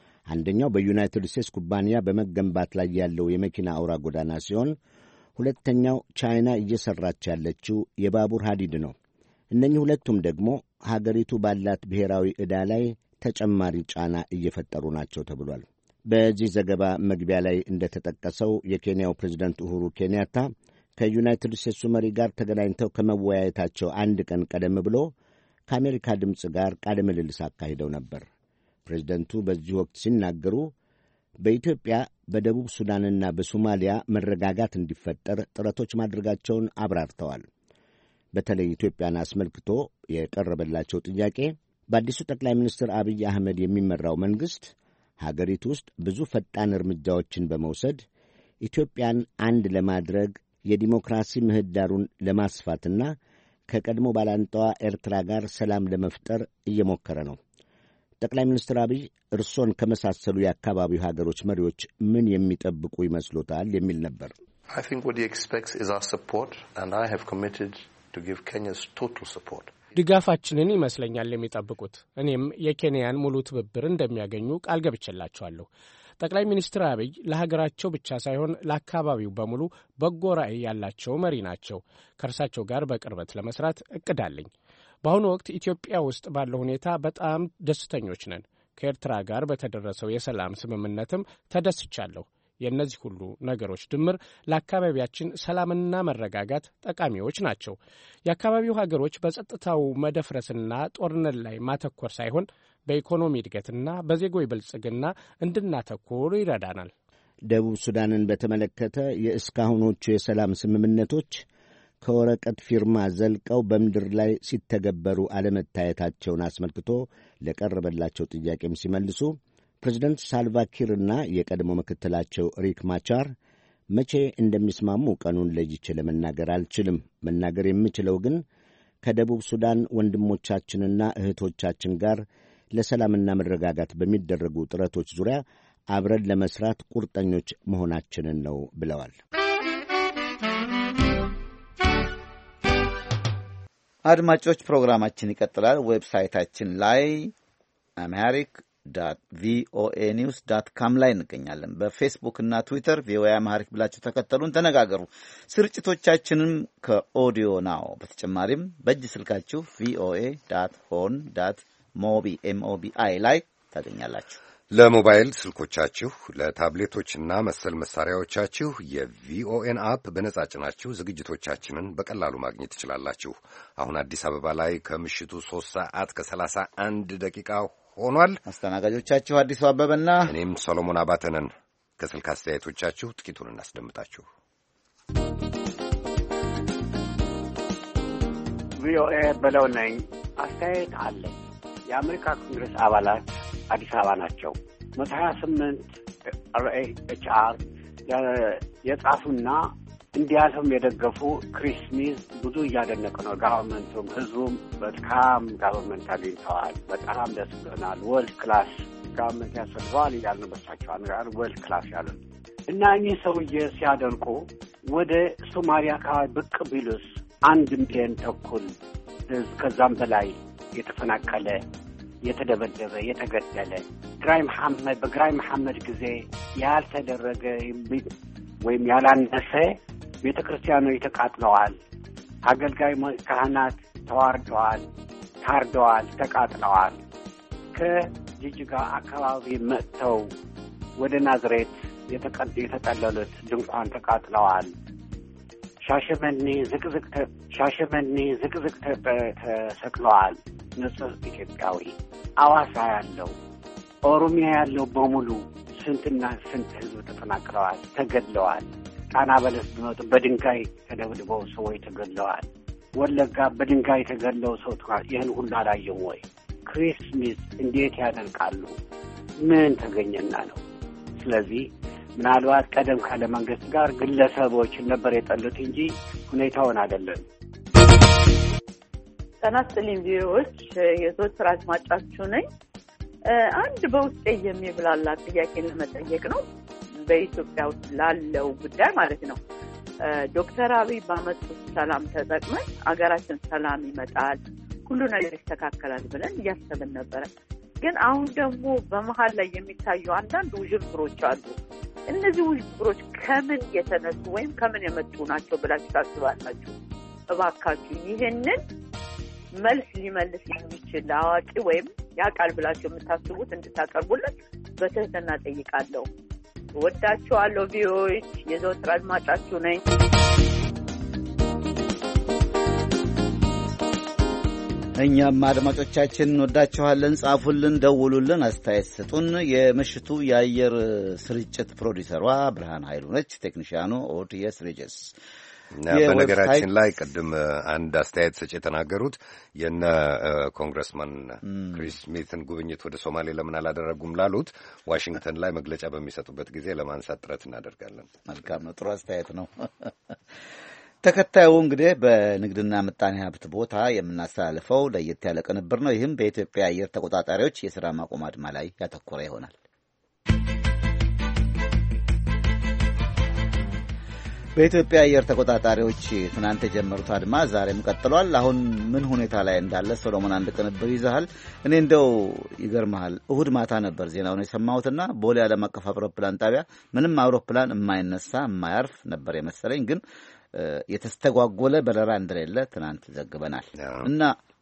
አንደኛው በዩናይትድ ስቴትስ ኩባንያ በመገንባት ላይ ያለው የመኪና አውራ ጎዳና ሲሆን ሁለተኛው ቻይና እየሠራች ያለችው የባቡር ሐዲድ ነው። እነኚህ ሁለቱም ደግሞ ሀገሪቱ ባላት ብሔራዊ ዕዳ ላይ ተጨማሪ ጫና እየፈጠሩ ናቸው ተብሏል። በዚህ ዘገባ መግቢያ ላይ እንደተጠቀሰው የኬንያው ፕሬዝደንት ኡሁሩ ኬንያታ ከዩናይትድ ስቴትሱ መሪ ጋር ተገናኝተው ከመወያየታቸው አንድ ቀን ቀደም ብሎ ከአሜሪካ ድምፅ ጋር ቃለ ምልልስ አካሂደው ነበር። ፕሬዝደንቱ በዚህ ወቅት ሲናገሩ በኢትዮጵያ በደቡብ ሱዳንና በሶማሊያ መረጋጋት እንዲፈጠር ጥረቶች ማድረጋቸውን አብራርተዋል። በተለይ ኢትዮጵያን አስመልክቶ የቀረበላቸው ጥያቄ በአዲሱ ጠቅላይ ሚኒስትር አብይ አህመድ የሚመራው መንግሥት ሀገሪቱ ውስጥ ብዙ ፈጣን እርምጃዎችን በመውሰድ ኢትዮጵያን አንድ ለማድረግ የዲሞክራሲ ምህዳሩን ለማስፋትና ከቀድሞ ባላንጣዋ ኤርትራ ጋር ሰላም ለመፍጠር እየሞከረ ነው። ጠቅላይ ሚኒስትር አብይ እርሶን ከመሳሰሉ የአካባቢው ሀገሮች መሪዎች ምን የሚጠብቁ ይመስሎታል? የሚል ነበር። I think what he expects is our support, and I have committed to give Kenya's total support. ድጋፋችንን ይመስለኛል የሚጠብቁት። እኔም የኬንያን ሙሉ ትብብር እንደሚያገኙ ቃል ገብቼላቸዋለሁ። ጠቅላይ ሚኒስትር አብይ ለሀገራቸው ብቻ ሳይሆን ለአካባቢው በሙሉ በጎ ራዕይ ያላቸው መሪ ናቸው። ከእርሳቸው ጋር በቅርበት ለመስራት እቅድ አለኝ። በአሁኑ ወቅት ኢትዮጵያ ውስጥ ባለው ሁኔታ በጣም ደስተኞች ነን። ከኤርትራ ጋር በተደረሰው የሰላም ስምምነትም ተደስቻለሁ። የእነዚህ ሁሉ ነገሮች ድምር ለአካባቢያችን ሰላምና መረጋጋት ጠቃሚዎች ናቸው። የአካባቢው ሀገሮች በጸጥታው መደፍረስና ጦርነት ላይ ማተኮር ሳይሆን በኢኮኖሚ እድገትና በዜጎች ብልጽግና እንድናተኮር ይረዳናል። ደቡብ ሱዳንን በተመለከተ የእስካሁኖቹ የሰላም ስምምነቶች ከወረቀት ፊርማ ዘልቀው በምድር ላይ ሲተገበሩ አለመታየታቸውን አስመልክቶ ለቀረበላቸው ጥያቄም ሲመልሱ ፕሬዚደንት ሳልቫኪርና የቀድሞ ምክትላቸው ሪክ ማቻር መቼ እንደሚስማሙ ቀኑን ለይቼ ለመናገር አልችልም። መናገር የምችለው ግን ከደቡብ ሱዳን ወንድሞቻችንና እህቶቻችን ጋር ለሰላምና መረጋጋት በሚደረጉ ጥረቶች ዙሪያ አብረን ለመስራት ቁርጠኞች መሆናችንን ነው ብለዋል። አድማጮች፣ ፕሮግራማችን ይቀጥላል። ዌብሳይታችን ላይ አምሃሪክ ዳት ቪኦኤ ኒውስ ዳት ካም ላይ እንገኛለን። በፌስቡክ እና ትዊተር ቪኦኤ አምሃሪክ ብላችሁ ተከተሉን፣ ተነጋገሩ። ስርጭቶቻችንም ከኦዲዮ ናው በተጨማሪም በእጅ ስልካችሁ ቪኦኤ ዳት ሆን ዳት ሞቢ ኤምኦቢአይ ላይ ታገኛላችሁ። ለሞባይል ስልኮቻችሁ ለታብሌቶችና መሰል መሳሪያዎቻችሁ የቪኦኤን አፕ በነጻ ጭናችሁ ዝግጅቶቻችንን በቀላሉ ማግኘት ትችላላችሁ። አሁን አዲስ አበባ ላይ ከምሽቱ ሶስት ሰዓት ከሰላሳ አንድ ደቂቃ ሆኗል። አስተናጋጆቻችሁ አዲሱ አበበና እኔም ሰሎሞን አባተ ነን። ከስልክ አስተያየቶቻችሁ ጥቂቱን እናስደምጣችሁ። ቪኦኤ በለው ነኝ። አስተያየት አለኝ። የአሜሪካ ኮንግረስ አባላት አዲስ አበባ ናቸው። መቶ ሀያ ስምንት ኤች አር የጻፉና እንዲያልፍም የደገፉ ክሪስ ስሚዝ ብዙ እያደነቁ ነው። ጋቨርንመንቱም ህዝቡም በጣም ጋቨርንመንት አግኝተዋል። በጣም ደስ ብሎናል። ወርልድ ክላስ ጋቨርንመንት ያስፈልገዋል እያልን በሳቸው አነጋገር ወርልድ ክላስ ያሉት እና እኚህ ሰውዬ ሲያደንቁ ወደ ሶማሊያ አካባቢ ብቅ ቢሉስ አንድ ሚሊዮን ተኩል ህዝብ ከዛም በላይ የተፈናቀለ የተደበደበ የተገደለ ግራይ መሐመድ በግራይ መሐመድ ጊዜ ያልተደረገ ወይም ያላነሰ ቤተ ክርስቲያኖች ተቃጥለዋል። አገልጋይ ካህናት ተዋርደዋል፣ ታርደዋል፣ ተቃጥለዋል። ከጅጅጋ አካባቢ መጥተው ወደ ናዝሬት የተጠለሉት ድንኳን ተቃጥለዋል። ሻሸመኔ ዝቅዝቅ ሻሸመኔ ዝቅዝቅ ተሰቅለዋል። ንጹህ ኢትዮጵያዊ አዋሳ ያለው ኦሮሚያ ያለው በሙሉ ስንትና ስንት ህዝብ ተፈናቅለዋል፣ ተገድለዋል። ጣና በለስ ቢመጡ በድንጋይ ተደብድበው ሰዎች ተገድለዋል። ወለጋ በድንጋይ ተገድለው ሰው ተዋል። ይህን ሁሉ አላየም ወይ? ክሪስ ስሚዝ እንዴት ያደንቃሉ? ምን ተገኘና ነው? ስለዚህ ምናልባት ቀደም ካለ መንግስት ጋር ግለሰቦችን ነበር የጠሉት እንጂ ሁኔታውን አይደለም። ጤና ይስጥልኝ ቪዲዮዎች የዘወትር አድማጫችሁ ነኝ። አንድ በውስጤ የሚብላላ ጥያቄ ለመጠየቅ ነው። በኢትዮጵያ ውስጥ ላለው ጉዳይ ማለት ነው። ዶክተር አብይ ባመጡት ሰላም ተጠቅመን አገራችን ሰላም ይመጣል፣ ሁሉ ነገር ይስተካከላል ብለን እያሰብን ነበረ። ግን አሁን ደግሞ በመሀል ላይ የሚታዩ አንዳንድ ውዥንብሮች አሉ። እነዚህ ውዥንብሮች ከምን የተነሱ ወይም ከምን የመጡ ናቸው ብላችሁ ታስባላችሁ? እባካችሁ ይህንን መልስ ሊመልስ የሚችል አዋቂ ወይም ያቃል ብላችሁ የምታስቡት እንድታቀርቡልን በትህትና ጠይቃለሁ። ወዳችኋለሁ። ቪኦኤዎች የዘወትር አድማጫችሁ ነኝ። እኛም አድማጮቻችን እንወዳችኋለን። ጻፉልን፣ ደውሉልን፣ አስተያየት ስጡን። የምሽቱ የአየር ስርጭት ፕሮዲሰሯ ብርሃን ኃይሉ ነች። ቴክኒሽያኑ ኦዲየስ ሬጀስ። በነገራችን ላይ ቅድም አንድ አስተያየት ሰጪ የተናገሩት የነ ኮንግረስማን ክሪስ ስሚትን ጉብኝት ወደ ሶማሌ ለምን አላደረጉም ላሉት ዋሽንግተን ላይ መግለጫ በሚሰጡበት ጊዜ ለማንሳት ጥረት እናደርጋለን። መልካም ነው፣ ጥሩ አስተያየት ነው። ተከታዩ እንግዲህ በንግድና ምጣኔ ሀብት ቦታ የምናስተላልፈው ለየት ያለ ቅንብር ነው። ይህም በኢትዮጵያ አየር ተቆጣጣሪዎች የሥራ ማቆም አድማ ላይ ያተኮረ ይሆናል። በኢትዮጵያ አየር ተቆጣጣሪዎች ትናንት የጀመሩት አድማ ዛሬም ቀጥሏል። አሁን ምን ሁኔታ ላይ እንዳለ ሰሎሞን አንድ ቅንብር ይዘሃል። እኔ እንደው ይገርመሃል፣ እሁድ ማታ ነበር ዜናውን የሰማሁትና ቦሌ ዓለም አቀፍ አውሮፕላን ጣቢያ ምንም አውሮፕላን የማይነሳ የማያርፍ ነበር የመሰለኝ፣ ግን የተስተጓጎለ በረራ እንደሌለ ትናንት ዘግበናል። እና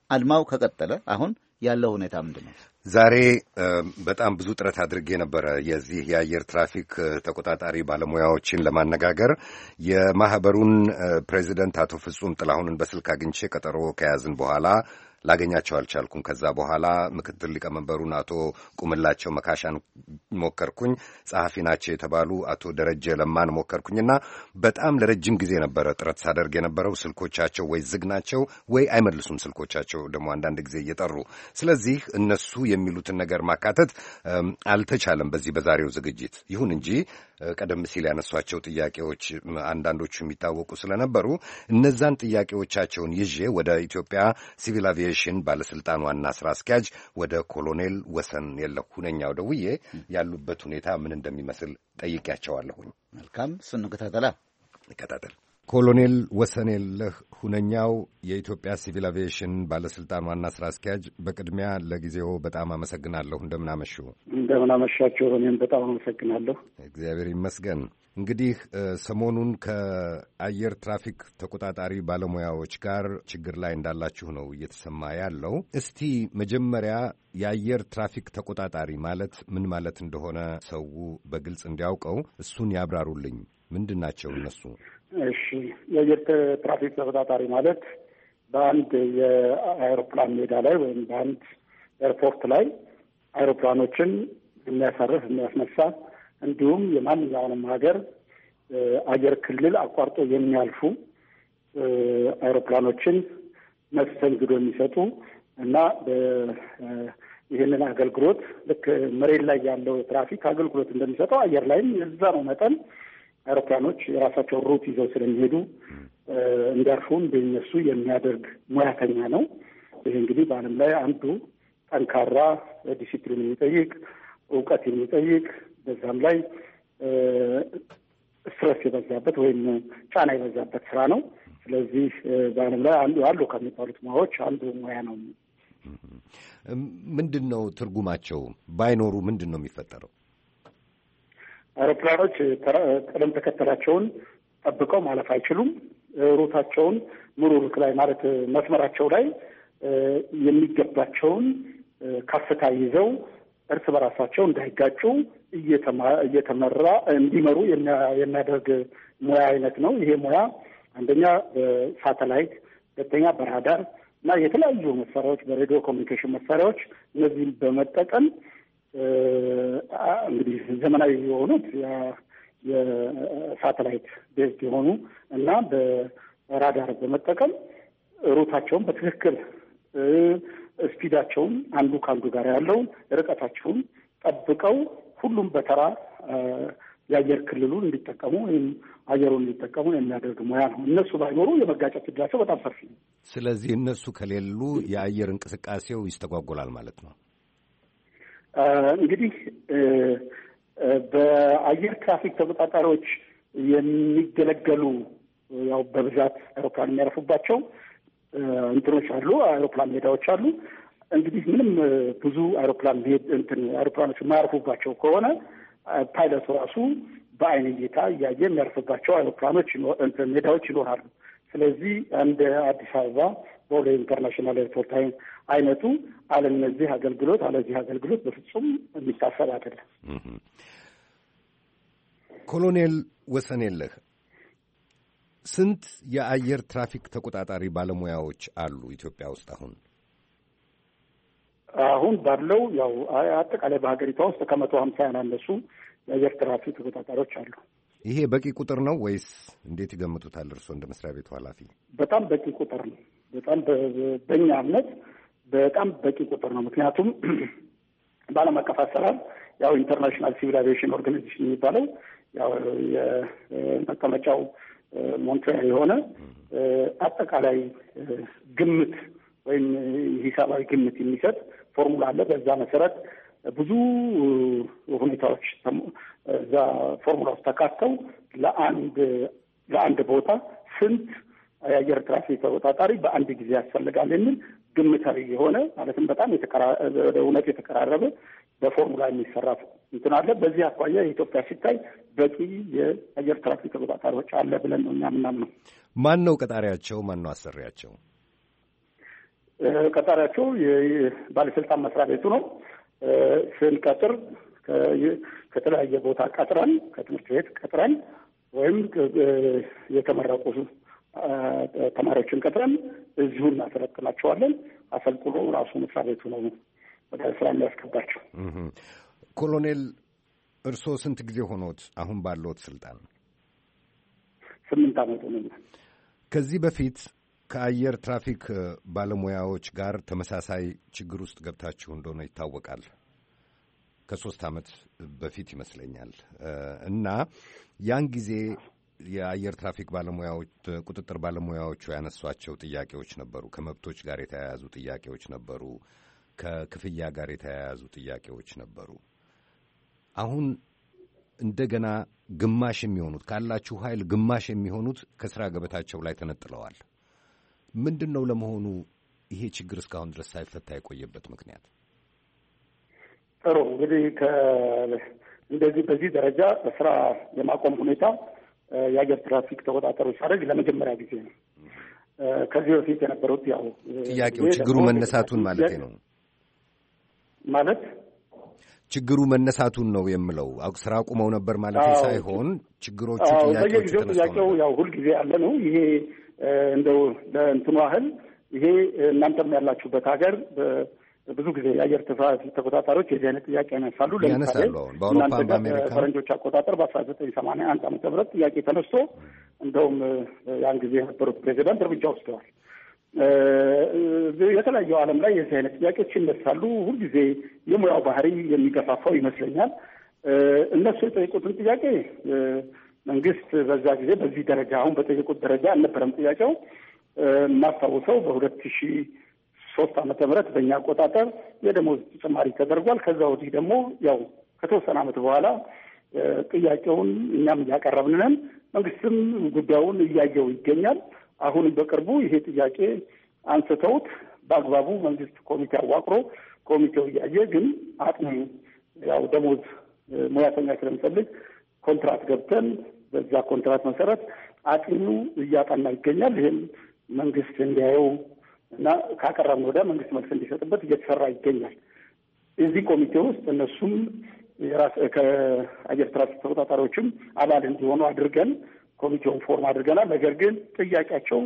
አድማው ከቀጠለ አሁን ያለው ሁኔታ ምንድን ነው? ዛሬ በጣም ብዙ ጥረት አድርጌ ነበረ የዚህ የአየር ትራፊክ ተቆጣጣሪ ባለሙያዎችን ለማነጋገር። የማህበሩን ፕሬዚደንት አቶ ፍጹም ጥላሁንን በስልክ አግኝቼ ቀጠሮ ከያዝን በኋላ ላገኛቸው አልቻልኩም። ከዛ በኋላ ምክትል ሊቀመንበሩን አቶ ቁምላቸው መካሻን ሞከርኩኝ። ጸሐፊ ናቸው የተባሉ አቶ ደረጀ ለማን ሞከርኩኝና በጣም ለረጅም ጊዜ ነበረ ጥረት ሳደርግ የነበረው። ስልኮቻቸው ወይ ዝግ ናቸው ወይ አይመልሱም። ስልኮቻቸው ደግሞ አንዳንድ ጊዜ እየጠሩ ስለዚህ እነሱ የሚሉትን ነገር ማካተት አልተቻለም በዚህ በዛሬው ዝግጅት። ይሁን እንጂ ቀደም ሲል ያነሷቸው ጥያቄዎች አንዳንዶቹ የሚታወቁ ስለነበሩ እነዛን ጥያቄዎቻቸውን ይዤ ወደ ኢትዮጵያ ሲቪል አቪዬሽን ባለስልጣን ዋና ስራ አስኪያጅ ወደ ኮሎኔል ወሰን የለህ ሁነኛው ደውዬ ያሉበት ሁኔታ ምን እንደሚመስል ጠይቄያቸዋለሁኝ። መልካም፣ እሱን እንከታተላ እንከታተል። ኮሎኔል ወሰን የለህ ሁነኛው የኢትዮጵያ ሲቪል አቪዬሽን ባለስልጣን ዋና ስራ አስኪያጅ፣ በቅድሚያ ለጊዜው በጣም አመሰግናለሁ። እንደምን አመሹ? እንደምን አመሻችሁ። እኔም በጣም አመሰግናለሁ። እግዚአብሔር ይመስገን። እንግዲህ ሰሞኑን ከአየር ትራፊክ ተቆጣጣሪ ባለሙያዎች ጋር ችግር ላይ እንዳላችሁ ነው እየተሰማ ያለው። እስቲ መጀመሪያ የአየር ትራፊክ ተቆጣጣሪ ማለት ምን ማለት እንደሆነ ሰው በግልጽ እንዲያውቀው እሱን ያብራሩልኝ። ምንድን ናቸው እነሱ? እሺ፣ የአየር ትራፊክ ተቆጣጣሪ ማለት በአንድ የአይሮፕላን ሜዳ ላይ ወይም በአንድ ኤርፖርት ላይ አይሮፕላኖችን የሚያሳርፍ የሚያስነሳ፣ እንዲሁም የማንኛውንም ሀገር አየር ክልል አቋርጦ የሚያልፉ አይሮፕላኖችን መስተንግዶ የሚሰጡ እና ይህንን አገልግሎት ልክ መሬት ላይ ያለው ትራፊክ አገልግሎት እንደሚሰጠው አየር ላይም የዛ ነው መጠን አይሮፕላኖች የራሳቸውን ሩት ይዘው ስለሚሄዱ እንዲያርፉ እንደነሱ የሚያደርግ ሙያተኛ ነው። ይህ እንግዲህ በዓለም ላይ አንዱ ጠንካራ ዲሲፕሊን የሚጠይቅ እውቀት የሚጠይቅ በዛም ላይ ስትረስ የበዛበት ወይም ጫና የበዛበት ስራ ነው። ስለዚህ በዓለም ላይ አንዱ አሉ ከሚባሉት ሙያዎች አንዱ ሙያ ነው። ምንድን ነው ትርጉማቸው? ባይኖሩ ምንድን ነው የሚፈጠረው? አውሮፕላኖች ቀደም ተከተላቸውን ጠብቀው ማለፍ አይችሉም። ሩታቸውን ሙሉ ሩት ላይ ማለት መስመራቸው ላይ የሚገባቸውን ከፍታ ይዘው እርስ በራሳቸው እንዳይጋጩ እየተመራ እንዲመሩ የሚያደርግ ሙያ አይነት ነው። ይሄ ሙያ አንደኛ በሳተላይት፣ ሁለተኛ በራዳር እና የተለያዩ መሳሪያዎች በሬዲዮ ኮሚኒኬሽን መሳሪያዎች እነዚህም በመጠቀም እንግዲህ ዘመናዊ የሆኑት የሳተላይት ቤዝድ የሆኑ እና በራዳር በመጠቀም ሩታቸውን በትክክል ስፒዳቸውን አንዱ ከአንዱ ጋር ያለውን ርቀታቸውን ጠብቀው ሁሉም በተራ የአየር ክልሉን እንዲጠቀሙ ወይም አየሩን እንዲጠቀሙ የሚያደርግ ሙያ ነው። እነሱ ባይኖሩ የመጋጨት ዕድላቸው በጣም ሰፊ ነው። ስለዚህ እነሱ ከሌሉ የአየር እንቅስቃሴው ይስተጓጎላል ማለት ነው። እንግዲህ በአየር ትራፊክ ተቆጣጣሪዎች የሚገለገሉ ያው በብዛት አውሮፕላን የሚያርፉባቸው እንትኖች አሉ፣ አውሮፕላን ሜዳዎች አሉ። እንግዲህ ምንም ብዙ አውሮፕላን እንትን አውሮፕላኖች የማያርፉባቸው ከሆነ ፓይለቱ ራሱ በአይን እይታ እያየ የሚያርፍባቸው አውሮፕላኖች እንትን ሜዳዎች ይኖራሉ። ስለዚህ እንደ አዲስ አበባ ቦሌ ኢንተርናሽናል ኤርፖርት አይነቱ አለነዚህ አገልግሎት አለዚህ አገልግሎት በፍጹም የሚታሰብ አይደለም። ኮሎኔል ወሰን የለህ ስንት የአየር ትራፊክ ተቆጣጣሪ ባለሙያዎች አሉ ኢትዮጵያ ውስጥ አሁን? አሁን ባለው ያው አጠቃላይ በሀገሪቷ ውስጥ ከመቶ ሀምሳ ያናነሱ የአየር ትራፊክ ተቆጣጣሪዎች አሉ። ይሄ በቂ ቁጥር ነው ወይስ እንዴት ይገምቱታል እርስዎ እንደ መስሪያ ቤቱ ኃላፊ? በጣም በቂ ቁጥር ነው። በጣም በእኛ እምነት በጣም በቂ ቁጥር ነው። ምክንያቱም በዓለም አቀፍ አሰራር ያው ኢንተርናሽናል ሲቪል አቪዬሽን ኦርጋናይዜሽን የሚባለው ያው የመቀመጫው ሞንትሪያል የሆነ አጠቃላይ ግምት ወይም ሂሳባዊ ግምት የሚሰጥ ፎርሙላ አለ። በዛ መሰረት ብዙ ሁኔታዎች እዛ ፎርሙላ ውስጥ ተካተው ለአንድ ለአንድ ቦታ ስንት የአየር ትራፊክ ተቆጣጣሪ በአንድ ጊዜ ያስፈልጋል የሚል ግምታዊ የሆነ ማለትም በጣም ወደ እውነት የተቀራረበ በፎርሙላ የሚሰራ እንትን አለ። በዚህ አኳያ የኢትዮጵያ ሲታይ በቂ የአየር ትራፊክ ተቆጣጣሪዎች አለ ብለን ነው እኛ የምናምነው። ማን ነው ቀጣሪያቸው? ማን ነው አሰሪያቸው? ቀጣሪያቸው የባለስልጣን መስሪያ ቤቱ ነው። ስንቀጥር ከተለያየ ቦታ ቀጥረን ከትምህርት ቤት ቀጥረን ወይም የተመረቁ ተማሪዎችን ቀጥረን እዚሁ እናሰለጥናቸዋለን። አሰልጥኖ ራሱ መስሪያ ቤቱ ነው ወደ ስራ የሚያስገባቸው። ኮሎኔል እርስዎ ስንት ጊዜ ሆኖት አሁን ባለዎት ስልጣን? ስምንት ዓመቱ ነው። ከዚህ በፊት ከአየር ትራፊክ ባለሙያዎች ጋር ተመሳሳይ ችግር ውስጥ ገብታችሁ እንደሆነ ይታወቃል። ከሶስት ዓመት በፊት ይመስለኛል። እና ያን ጊዜ የአየር ትራፊክ ባለሙያዎች ቁጥጥር ባለሙያዎቹ ያነሷቸው ጥያቄዎች ነበሩ። ከመብቶች ጋር የተያያዙ ጥያቄዎች ነበሩ። ከክፍያ ጋር የተያያዙ ጥያቄዎች ነበሩ። አሁን እንደገና ግማሽ የሚሆኑት ካላችሁ ኃይል ግማሽ የሚሆኑት ከስራ ገበታቸው ላይ ተነጥለዋል። ምንድን ነው ለመሆኑ ይሄ ችግር እስካሁን ድረስ ሳይፈታ የቆየበት ምክንያት? ጥሩ እንግዲህ እንደዚህ በዚህ ደረጃ ስራ የማቆም ሁኔታ የአየር ትራፊክ ተቆጣጣሪዎች ሳደርግ ለመጀመሪያ ጊዜ ነው። ከዚህ በፊት የነበሩት ያው ጥያቄው ችግሩ መነሳቱን ማለት ነው ማለት ችግሩ መነሳቱን ነው የምለው። ስራ አቁመው ነበር ማለት ሳይሆን ችግሮቹ ጥያቄዎቹ ጥያቄው ያው ሁልጊዜ ያለ ነው። ይሄ እንደው ለእንትኑ ያህል ይሄ እናንተም ያላችሁበት ሀገር ብዙ ጊዜ የአየር ትራፊክ ተቆጣጣሪዎች የዚህ አይነት ጥያቄ ያነሳሉ። ለምሳሌ እናንተ ጋር በፈረንጆች አቆጣጠር በአስራ ዘጠኝ ሰማንያ አንድ ዓመተ ምህረት ጥያቄ ተነስቶ እንደውም ያን ጊዜ የነበሩት ፕሬዚዳንት እርምጃ ወስደዋል። የተለያዩ ዓለም ላይ የዚህ አይነት ጥያቄዎች ይነሳሉ። ሁልጊዜ የሙያው ባህሪ የሚገፋፋው ይመስለኛል። እነሱ የጠየቁትን ጥያቄ መንግስት በዛ ጊዜ በዚህ ደረጃ አሁን በጠየቁት ደረጃ አልነበረም ጥያቄው። የማስታውሰው በሁለት ሺህ ሶስት ዓመተ ምህረት በእኛ አቆጣጠር የደሞዝ ተጨማሪ ተደርጓል። ከዛ ወዲህ ደግሞ ያው ከተወሰነ ዓመት በኋላ ጥያቄውን እኛም እያቀረብን ነን። መንግስትም ጉዳዩን እያየው ይገኛል። አሁንም በቅርቡ ይሄ ጥያቄ አንስተውት በአግባቡ መንግስት ኮሚቴ አዋቅሮ ኮሚቴው እያየ ግን አጥኚ ያው ደሞዝ ሙያተኛ ስለሚፈልግ ኮንትራት ገብተን በዛ ኮንትራት መሰረት አጥኚው እያጠና ይገኛል። ይህም መንግስት እንዲያየው እና ካቀረብን ወዲያ መንግስት መልስ እንዲሰጥበት እየተሰራ ይገኛል። እዚህ ኮሚቴ ውስጥ እነሱም የራስ ከአየር ትራፊክ ተቆጣጣሪዎችም አባል እንዲሆኑ አድርገን ኮሚቴውን ፎርም አድርገናል። ነገር ግን ጥያቄያቸው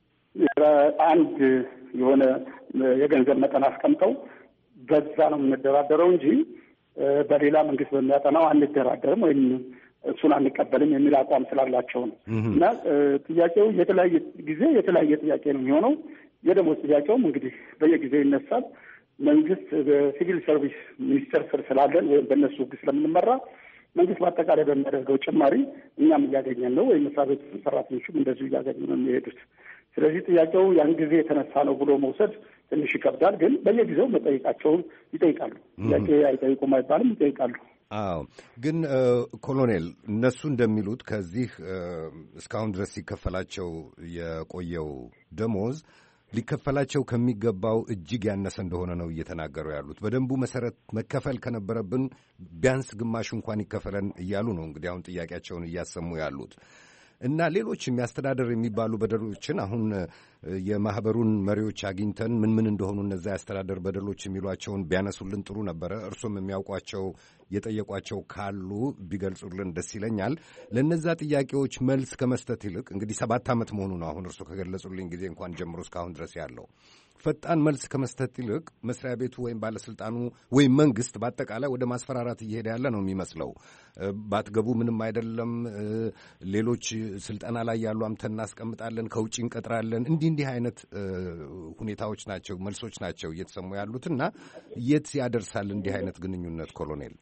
አንድ የሆነ የገንዘብ መጠን አስቀምጠው በዛ ነው የምንደራደረው እንጂ በሌላ መንግስት በሚያጠናው አንደራደርም ወይም እሱን አንቀበልም የሚል አቋም ስላላቸው ነው። እና ጥያቄው የተለያየ ጊዜ የተለያየ ጥያቄ ነው የሚሆነው። የደሞዝ ጥያቄውም እንግዲህ በየጊዜው ይነሳል። መንግስት በሲቪል ሰርቪስ ሚኒስቴር ስር ስላለን ወይም በእነሱ ህግ ስለምንመራ መንግስት በአጠቃላይ በሚያደርገው ጭማሪ እኛም እያገኘን ነው፣ ወይም መስሪያ ቤት ሰራተኞችም እንደዚሁ እያገኙ ነው የሚሄዱት። ስለዚህ ጥያቄው ያን ጊዜ የተነሳ ነው ብሎ መውሰድ ትንሽ ይከብዳል። ግን በየጊዜው መጠየቃቸውን ይጠይቃሉ። ጥያቄ አይጠይቁም አይባልም፣ ይጠይቃሉ። አዎ። ግን ኮሎኔል እነሱ እንደሚሉት ከዚህ እስካሁን ድረስ ሲከፈላቸው የቆየው ደሞዝ ሊከፈላቸው ከሚገባው እጅግ ያነሰ እንደሆነ ነው እየተናገሩ ያሉት። በደንቡ መሰረት መከፈል ከነበረብን ቢያንስ ግማሽ እንኳን ይከፈለን እያሉ ነው እንግዲህ አሁን ጥያቄያቸውን እያሰሙ ያሉት። እና ሌሎች የሚያስተዳደር የሚባሉ በደሎችን አሁን የማህበሩን መሪዎች አግኝተን ምን ምን እንደሆኑ እነዛ ያስተዳደር በደሎች የሚሏቸውን ቢያነሱልን ጥሩ ነበረ። እርሱም የሚያውቋቸው የጠየቋቸው ካሉ ቢገልጹልን ደስ ይለኛል። ለእነዛ ጥያቄዎች መልስ ከመስጠት ይልቅ እንግዲህ ሰባት ዓመት መሆኑ ነው አሁን እርሱ ከገለጹልኝ ጊዜ እንኳን ጀምሮ እስካሁን ድረስ ያለው ፈጣን መልስ ከመስጠት ይልቅ መስሪያ ቤቱ ወይም ባለስልጣኑ ወይም መንግስት በአጠቃላይ ወደ ማስፈራራት እየሄደ ያለ ነው የሚመስለው። ባትገቡ ምንም አይደለም፣ ሌሎች ስልጠና ላይ ያሉ አምተን እናስቀምጣለን፣ ከውጭ እንቀጥራለን፣ እንዲህ እንዲህ አይነት ሁኔታዎች ናቸው መልሶች ናቸው እየተሰሙ ያሉትና የት ያደርሳል እንዲህ አይነት ግንኙነት ኮሎኔል?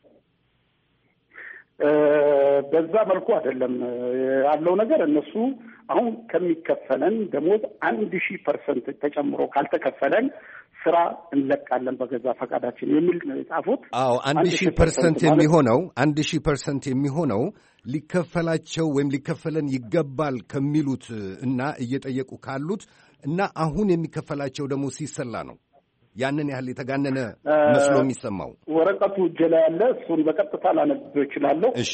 በዛ መልኩ አይደለም ያለው ነገር። እነሱ አሁን ከሚከፈለን ደሞዝ አንድ ሺህ ፐርሰንት ተጨምሮ ካልተከፈለን ስራ እንለቃለን በገዛ ፈቃዳችን የሚል ነው የጻፉት። አዎ አንድ ሺህ ፐርሰንት የሚሆነው አንድ ሺህ ፐርሰንት የሚሆነው ሊከፈላቸው ወይም ሊከፈለን ይገባል ከሚሉት እና እየጠየቁ ካሉት እና አሁን የሚከፈላቸው ደሞዝ ሲሰላ ነው ያንን ያህል የተጋነነ መስሎ የሚሰማው። ወረቀቱ እጄ ላይ ያለ እሱን በቀጥታ ላነብብ እችላለሁ። እሺ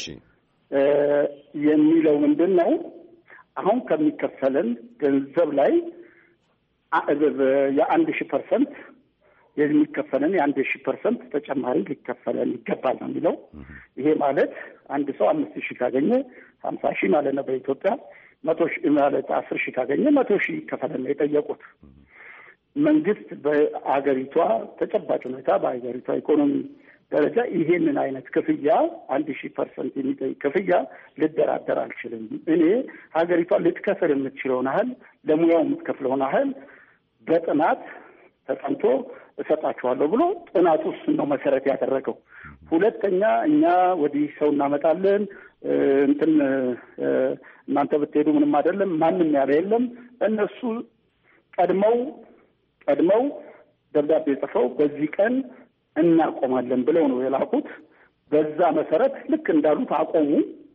የሚለው ምንድን ነው? አሁን ከሚከፈለን ገንዘብ ላይ የአንድ ሺህ ፐርሰንት የሚከፈለን የአንድ ሺህ ፐርሰንት ተጨማሪ ሊከፈለን ይገባል ነው የሚለው። ይሄ ማለት አንድ ሰው አምስት ሺህ ካገኘ ሀምሳ ሺህ ማለት ነው በኢትዮጵያ። መቶ ሺህ ማለት አስር ሺህ ካገኘ መቶ ሺህ ይከፈለን ነው የጠየቁት። መንግስት በአገሪቷ ተጨባጭ ሁኔታ በአገሪቷ ኢኮኖሚ ደረጃ ይሄንን አይነት ክፍያ አንድ ሺህ ፐርሰንት የሚጠይቅ ክፍያ ልደራደር አልችልም። እኔ ሀገሪቷ ልትከፍል የምትችለውን ያህል ለሙያው የምትከፍለውን ያህል በጥናት ተጠንቶ እሰጣችኋለሁ ብሎ ጥናቱ እሱን ነው መሰረት ያደረገው። ሁለተኛ እኛ ወዲህ ሰው እናመጣለን እንትን እናንተ ብትሄዱ ምንም አይደለም ማንም ያለ የለም። እነሱ ቀድመው ቀድመው ደብዳቤ ጽፈው በዚህ ቀን እናቆማለን ብለው ነው የላኩት። በዛ መሰረት ልክ እንዳሉት አቆሙ።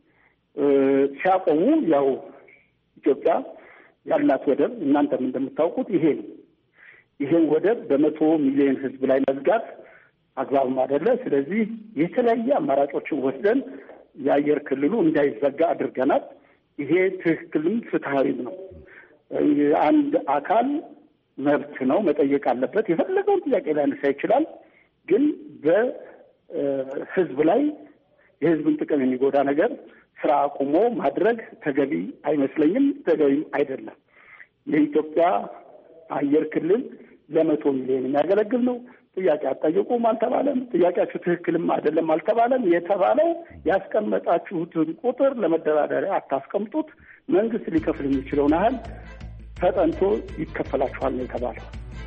ሲያቆሙ ያው ኢትዮጵያ ያላት ወደብ እናንተም እንደምታውቁት ይሄ ነው። ይሄን ወደብ በመቶ ሚሊዮን ህዝብ ላይ መዝጋት አግባብም አይደለ። ስለዚህ የተለያየ አማራጮችን ወስደን የአየር ክልሉ እንዳይዘጋ አድርገናል። ይሄ ትክክልም ፍትሐዊም ነው። አንድ አካል መብት ነው መጠየቅ አለበት። የፈለገውን ጥያቄ ሊያነሳ ይችላል። ግን በህዝብ ላይ የህዝብን ጥቅም የሚጎዳ ነገር ስራ አቁሞ ማድረግ ተገቢ አይመስለኝም፣ ተገቢም አይደለም። የኢትዮጵያ አየር ክልል ለመቶ ሚሊዮን የሚያገለግል ነው። ጥያቄ አትጠይቁም አልተባለም። ጥያቄያችሁ ትክክልም አይደለም አልተባለም። የተባለው ያስቀመጣችሁትን ቁጥር ለመደራደሪያ አታስቀምጡት፣ መንግስት ሊከፍል የሚችለውን ያህል ተጠንቶ ይከፈላችኋል ነው የተባለው።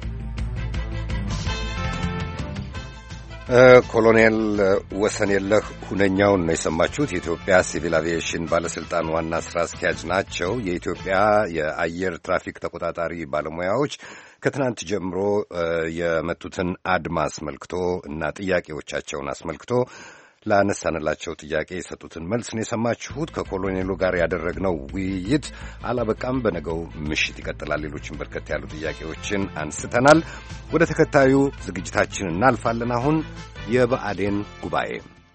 ኮሎኔል ወሰንየለህ ሁነኛውን ነው የሰማችሁት። የኢትዮጵያ ሲቪል አቪዬሽን ባለስልጣን ዋና ስራ አስኪያጅ ናቸው። የኢትዮጵያ የአየር ትራፊክ ተቆጣጣሪ ባለሙያዎች ከትናንት ጀምሮ የመቱትን አድማ አስመልክቶ እና ጥያቄዎቻቸውን አስመልክቶ ላነሳንላቸው ጥያቄ የሰጡትን መልስ ነው የሰማችሁት። ከኮሎኔሉ ጋር ያደረግነው ውይይት አላበቃም፣ በነገው ምሽት ይቀጥላል። ሌሎችን በርከት ያሉ ጥያቄዎችን አንስተናል። ወደ ተከታዩ ዝግጅታችን እናልፋለን። አሁን የብአዴን ጉባኤ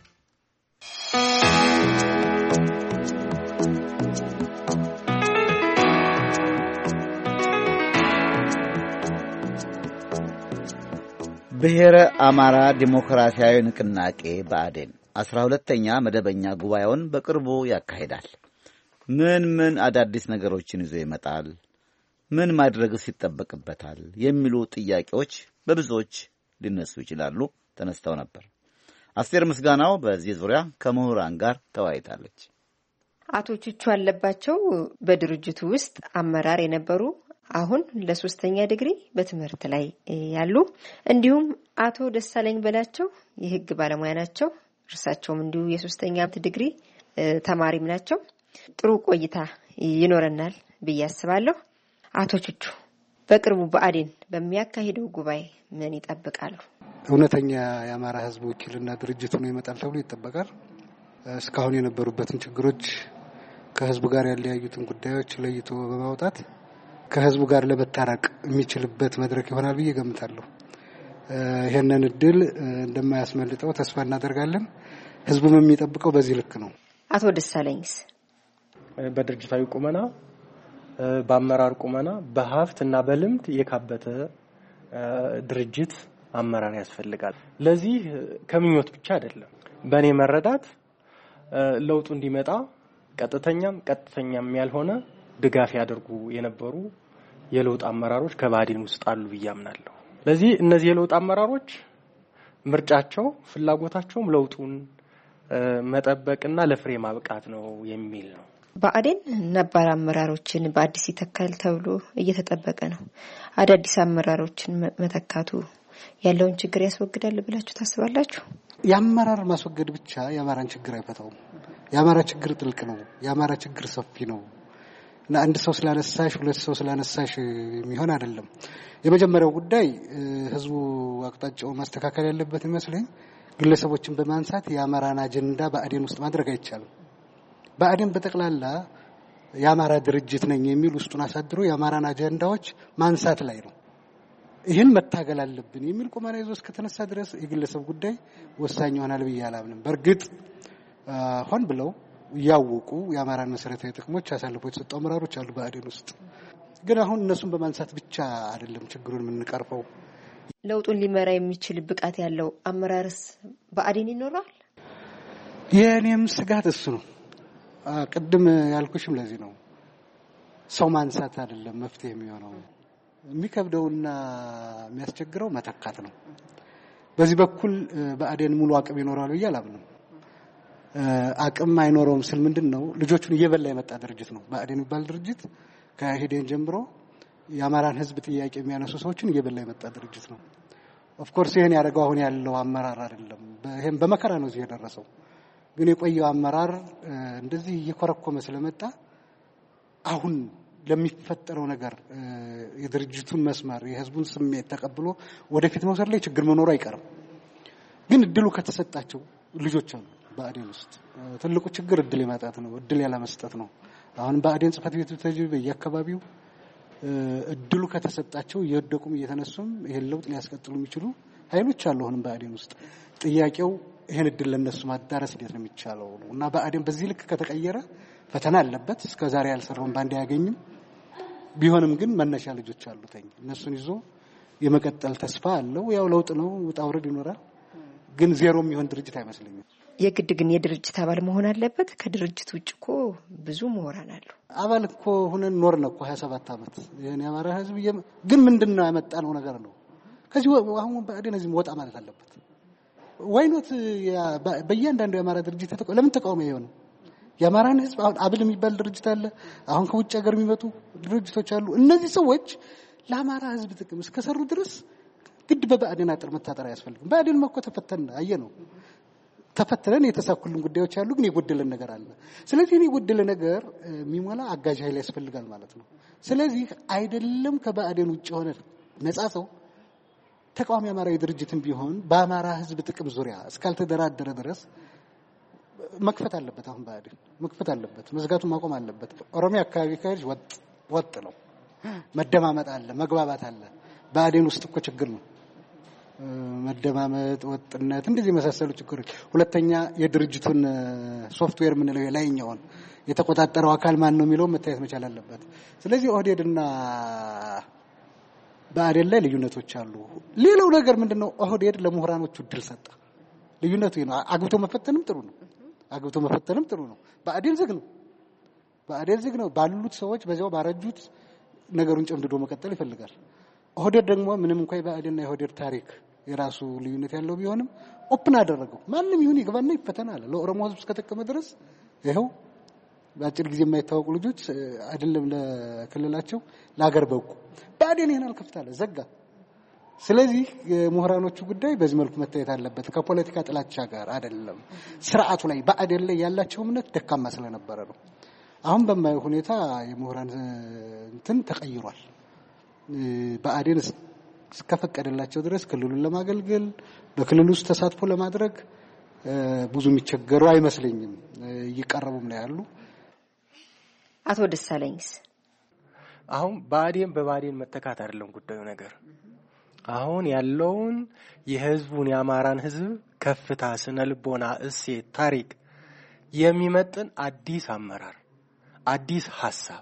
ብሔረ አማራ ዲሞክራሲያዊ ንቅናቄ ብአዴን አስራ ሁለተኛ መደበኛ ጉባኤውን በቅርቡ ያካሂዳል። ምን ምን አዳዲስ ነገሮችን ይዞ ይመጣል? ምን ማድረግስ ይጠበቅበታል? የሚሉ ጥያቄዎች በብዙዎች ሊነሱ ይችላሉ፣ ተነስተው ነበር። አስቴር ምስጋናው በዚህ ዙሪያ ከምሁራን ጋር ተወያይታለች። አቶ ቹቹ አለባቸው በድርጅቱ ውስጥ አመራር የነበሩ አሁን ለሶስተኛ ዲግሪ በትምህርት ላይ ያሉ፣ እንዲሁም አቶ ደሳለኝ በላቸው የህግ ባለሙያ ናቸው። እርሳቸውም እንዲሁ የሶስተኛ ዲግሪ ተማሪም ናቸው። ጥሩ ቆይታ ይኖረናል ብዬ አስባለሁ። አቶ ቹቹ በቅርቡ ብአዴን በሚያካሂደው ጉባኤ ምን ይጠብቃሉ? እውነተኛ የአማራ ህዝብ ወኪልና ድርጅት ነው ይመጣል ተብሎ ይጠበቃል። እስካሁን የነበሩበትን ችግሮች ከህዝቡ ጋር ያለያዩትን ጉዳዮች ለይቶ በማውጣት ከህዝቡ ጋር ለመታረቅ የሚችልበት መድረክ ይሆናል ብዬ ገምታለሁ። ይሄንን እድል እንደማያስመልጠው ተስፋ እናደርጋለን። ህዝቡም የሚጠብቀው በዚህ ልክ ነው። አቶ ደሳለኝስ በድርጅታዊ ቁመና፣ በአመራር ቁመና፣ በሀብት እና በልምድ የካበተ ድርጅት አመራር ያስፈልጋል። ለዚህ ከምኞት ብቻ አይደለም። በእኔ መረዳት ለውጡ እንዲመጣ ቀጥተኛም ቀጥተኛም ያልሆነ ድጋፍ ያደርጉ የነበሩ የለውጥ አመራሮች ከባህዲን ውስጥ አሉ ብዬ አምናለሁ። ለዚህ እነዚህ የለውጥ አመራሮች ምርጫቸው ፍላጎታቸውም ለውጡን መጠበቅና ለፍሬ ማብቃት ነው የሚል ነው። ብአዴን ነባር አመራሮችን በአዲስ ይተካል ተብሎ እየተጠበቀ ነው። አዳዲስ አመራሮችን መተካቱ ያለውን ችግር ያስወግዳል ብላችሁ ታስባላችሁ? የአመራር ማስወገድ ብቻ የአማራን ችግር አይፈታውም። የአማራ ችግር ጥልቅ ነው። የአማራ ችግር ሰፊ ነው እና አንድ ሰው ስላነሳሽ ሁለት ሰው ስላነሳሽ የሚሆን አይደለም። የመጀመሪያው ጉዳይ ህዝቡ አቅጣጫውን ማስተካከል ያለበት ይመስለኝ ግለሰቦችን በማንሳት የአማራን አጀንዳ ብአዴን ውስጥ ማድረግ አይቻልም። ብአዴን በጠቅላላ የአማራ ድርጅት ነኝ የሚል ውስጡን አሳድሮ የአማራን አጀንዳዎች ማንሳት ላይ ነው። ይህን መታገል አለብን የሚል ቁመና ይዞ እስከተነሳ ድረስ የግለሰብ ጉዳይ ወሳኝ ይሆናል ብዬ አላምንም። በእርግጥ ሆን ብለው ያወቁ የአማራን መሰረታዊ ጥቅሞች አሳልፈው የተሰጡ አመራሮች አሉ ብአዴን ውስጥ። ግን አሁን እነሱን በማንሳት ብቻ አይደለም ችግሩን የምንቀርፈው። ለውጡን ሊመራ የሚችል ብቃት ያለው አመራርስ ብአዴን ይኖራል? የኔም ስጋት እሱ ነው። ቅድም ያልኩሽም ለዚህ ነው። ሰው ማንሳት አይደለም መፍትሄ የሚሆነው። የሚከብደውና የሚያስቸግረው መተካት ነው። በዚህ በኩል ብአዴን ሙሉ አቅም ይኖራል ብዬ አላምንም። አቅም አይኖረውም ስል ምንድነው ልጆቹን እየበላ የመጣ ድርጅት ነው። ብአዴን የሚባል ድርጅት ከሄደን ጀምሮ የአማራን ህዝብ ጥያቄ የሚያነሱ ሰዎችን እየበላ የመጣ ድርጅት ነው። ኦፍ ኮርስ ይሄን ያደረገው አሁን ያለው አመራር አይደለም። ይሄን በመከራ ነው እዚህ የደረሰው። ግን የቆየው አመራር እንደዚህ እየኮረኮመ ስለመጣ አሁን ለሚፈጠረው ነገር የድርጅቱን መስመር የህዝቡን ስሜት ተቀብሎ ወደፊት መውሰድ ላይ ችግር መኖሩ አይቀርም። ግን እድሉ ከተሰጣቸው ልጆች አሉ ብአዴን ውስጥ። ትልቁ ችግር እድል የማጣት ነው፣ እድል ያለ መስጠት ነው። አሁን ብአዴን ጽፈት ቤቱ ተጅብ በየአካባቢው እድሉ ከተሰጣቸው እየወደቁም እየተነሱም ይሄን ለውጥ ሊያስቀጥሉ የሚችሉ ኃይሎች አሉ አሁን ብአዴን ውስጥ። ጥያቄው ይሄን እድል ለነሱ ማዳረስ እንዴት ነው የሚቻለው ነው። እና ብአዴን በዚህ ልክ ከተቀየረ ፈተና አለበት። እስከዛሬ ያልሰራውን ባንድ ያገኝም። ቢሆንም ግን መነሻ ልጆች አሉተኝ እነሱን ይዞ የመቀጠል ተስፋ አለው። ያው ለውጥ ነው፣ ውጣ ውረድ ይኖራል። ግን ዜሮ የሚሆን ድርጅት አይመስለኝም። የግድ ግን የድርጅት አባል መሆን አለበት? ከድርጅት ውጭ እኮ ብዙ ምሁራን አሉ። አባል እኮ ሆነን ኖር ነው እኮ ሀያ ሰባት አመት የኔ አማራ ህዝብ። ግን ምንድነው ያመጣነው ነገር ነው። ከዚህ አሁን ብአዴን እዚህ ወጣ ማለት አለበት። ወይኖት በእያንዳንዱ የአማራ ድርጅት ተቆ ለምን ተቃውሞ ይሆነው? የአማራን ህዝብ አሁን አብል የሚባል ድርጅት አለ። አሁን ከውጭ ሀገር የሚመጡ ድርጅቶች አሉ። እነዚህ ሰዎች ለአማራ ህዝብ ጥቅም እስከሰሩ ድረስ ግድ በብአዴን አጥር መታጠር አያስፈልግም። ብአዴን እኮ ተፈተነ አየነው። ተፈትነን የተሳኩልን ጉዳዮች አሉ። ግን የጎደለን ነገር አለ። ስለዚህ እኔ የጎደለ ነገር የሚሞላ አጋዥ ኃይል ያስፈልጋል ማለት ነው። ስለዚህ አይደለም ከብአዴን ውጭ ሆነ ነፃ ሰው ተቃዋሚ አማራዊ ድርጅትም ቢሆን በአማራ ህዝብ ጥቅም ዙሪያ እስካልተደራደረ ድረስ መክፈት አለበት። አሁን ብአዴን መክፈት አለበት፣ መዝጋቱን ማቆም አለበት። ኦሮሚያ አካባቢ ካይሽ ወጥ ወጥ ነው፣ መደማመጥ አለ፣ መግባባት አለ። ብአዴን ውስጥ እኮ ችግር ነው መደማመጥ፣ ወጥነት፣ እንደዚህ መሳሰሉ ችግሮች። ሁለተኛ የድርጅቱን ሶፍትዌር ምን ነው የላይኛውን የተቆጣጠረው አካል ማን ነው የሚለው መታየት መቻል አለበት። ስለዚህ ኦህዴድና ብአዴን ላይ ልዩነቶች አሉ። ሌላው ነገር ምንድነው? ኦህዴድ ለምሁራኖቹ እድል ሰጠ። ልዩነቱ ነው። አግብቶ መፈተንም ጥሩ ነው፣ አግብቶ መፈተንም ጥሩ ነው። ብአዴን ዝግ ነው፣ ብአዴን ዝግ ነው። ባሉት ሰዎች በዚያው ባረጁት ነገሩን ጨምድዶ መቀጠል ይፈልጋል። ኦህዴድ ደግሞ ምንም እንኳን ብአዴንና የኦህዴድ ታሪክ የራሱ ልዩነት ያለው ቢሆንም ኦፕን አደረገው። ማንም ይሁን ይግባና ይፈተናል። ለኦሮሞ ህዝብ እስከተቀመ ድረስ ይሄው በአጭር ጊዜ የማይታወቁ ልጆች አይደለም ለክልላቸው ለሀገር በቁ። ብአዴን ይሄን አልከፍታለ ዘጋ። ስለዚህ የምሁራኖቹ ጉዳይ በዚህ መልኩ መታየት አለበት። ከፖለቲካ ጥላቻ ጋር አይደለም። ስርዓቱ ላይ ብአዴን ላይ ያላቸው እምነት ደካማ ስለነበረ ነው። አሁን በማየው ሁኔታ የምሁራን እንትን ተቀይሯል። ብአዴን እስከፈቀደላቸው ድረስ ክልሉን ለማገልገል በክልሉ ውስጥ ተሳትፎ ለማድረግ ብዙ የሚቸገሩ አይመስለኝም። እየቀረቡም ነው ያሉ። አቶ ደሳለኝስ አሁን ብአዴን በብአዴን መተካት አይደለም ጉዳዩ ነገር። አሁን ያለውን የህዝቡን የአማራን ህዝብ ከፍታ፣ ስነ ልቦና፣ እሴት፣ ታሪክ የሚመጥን አዲስ አመራር፣ አዲስ ሐሳብ፣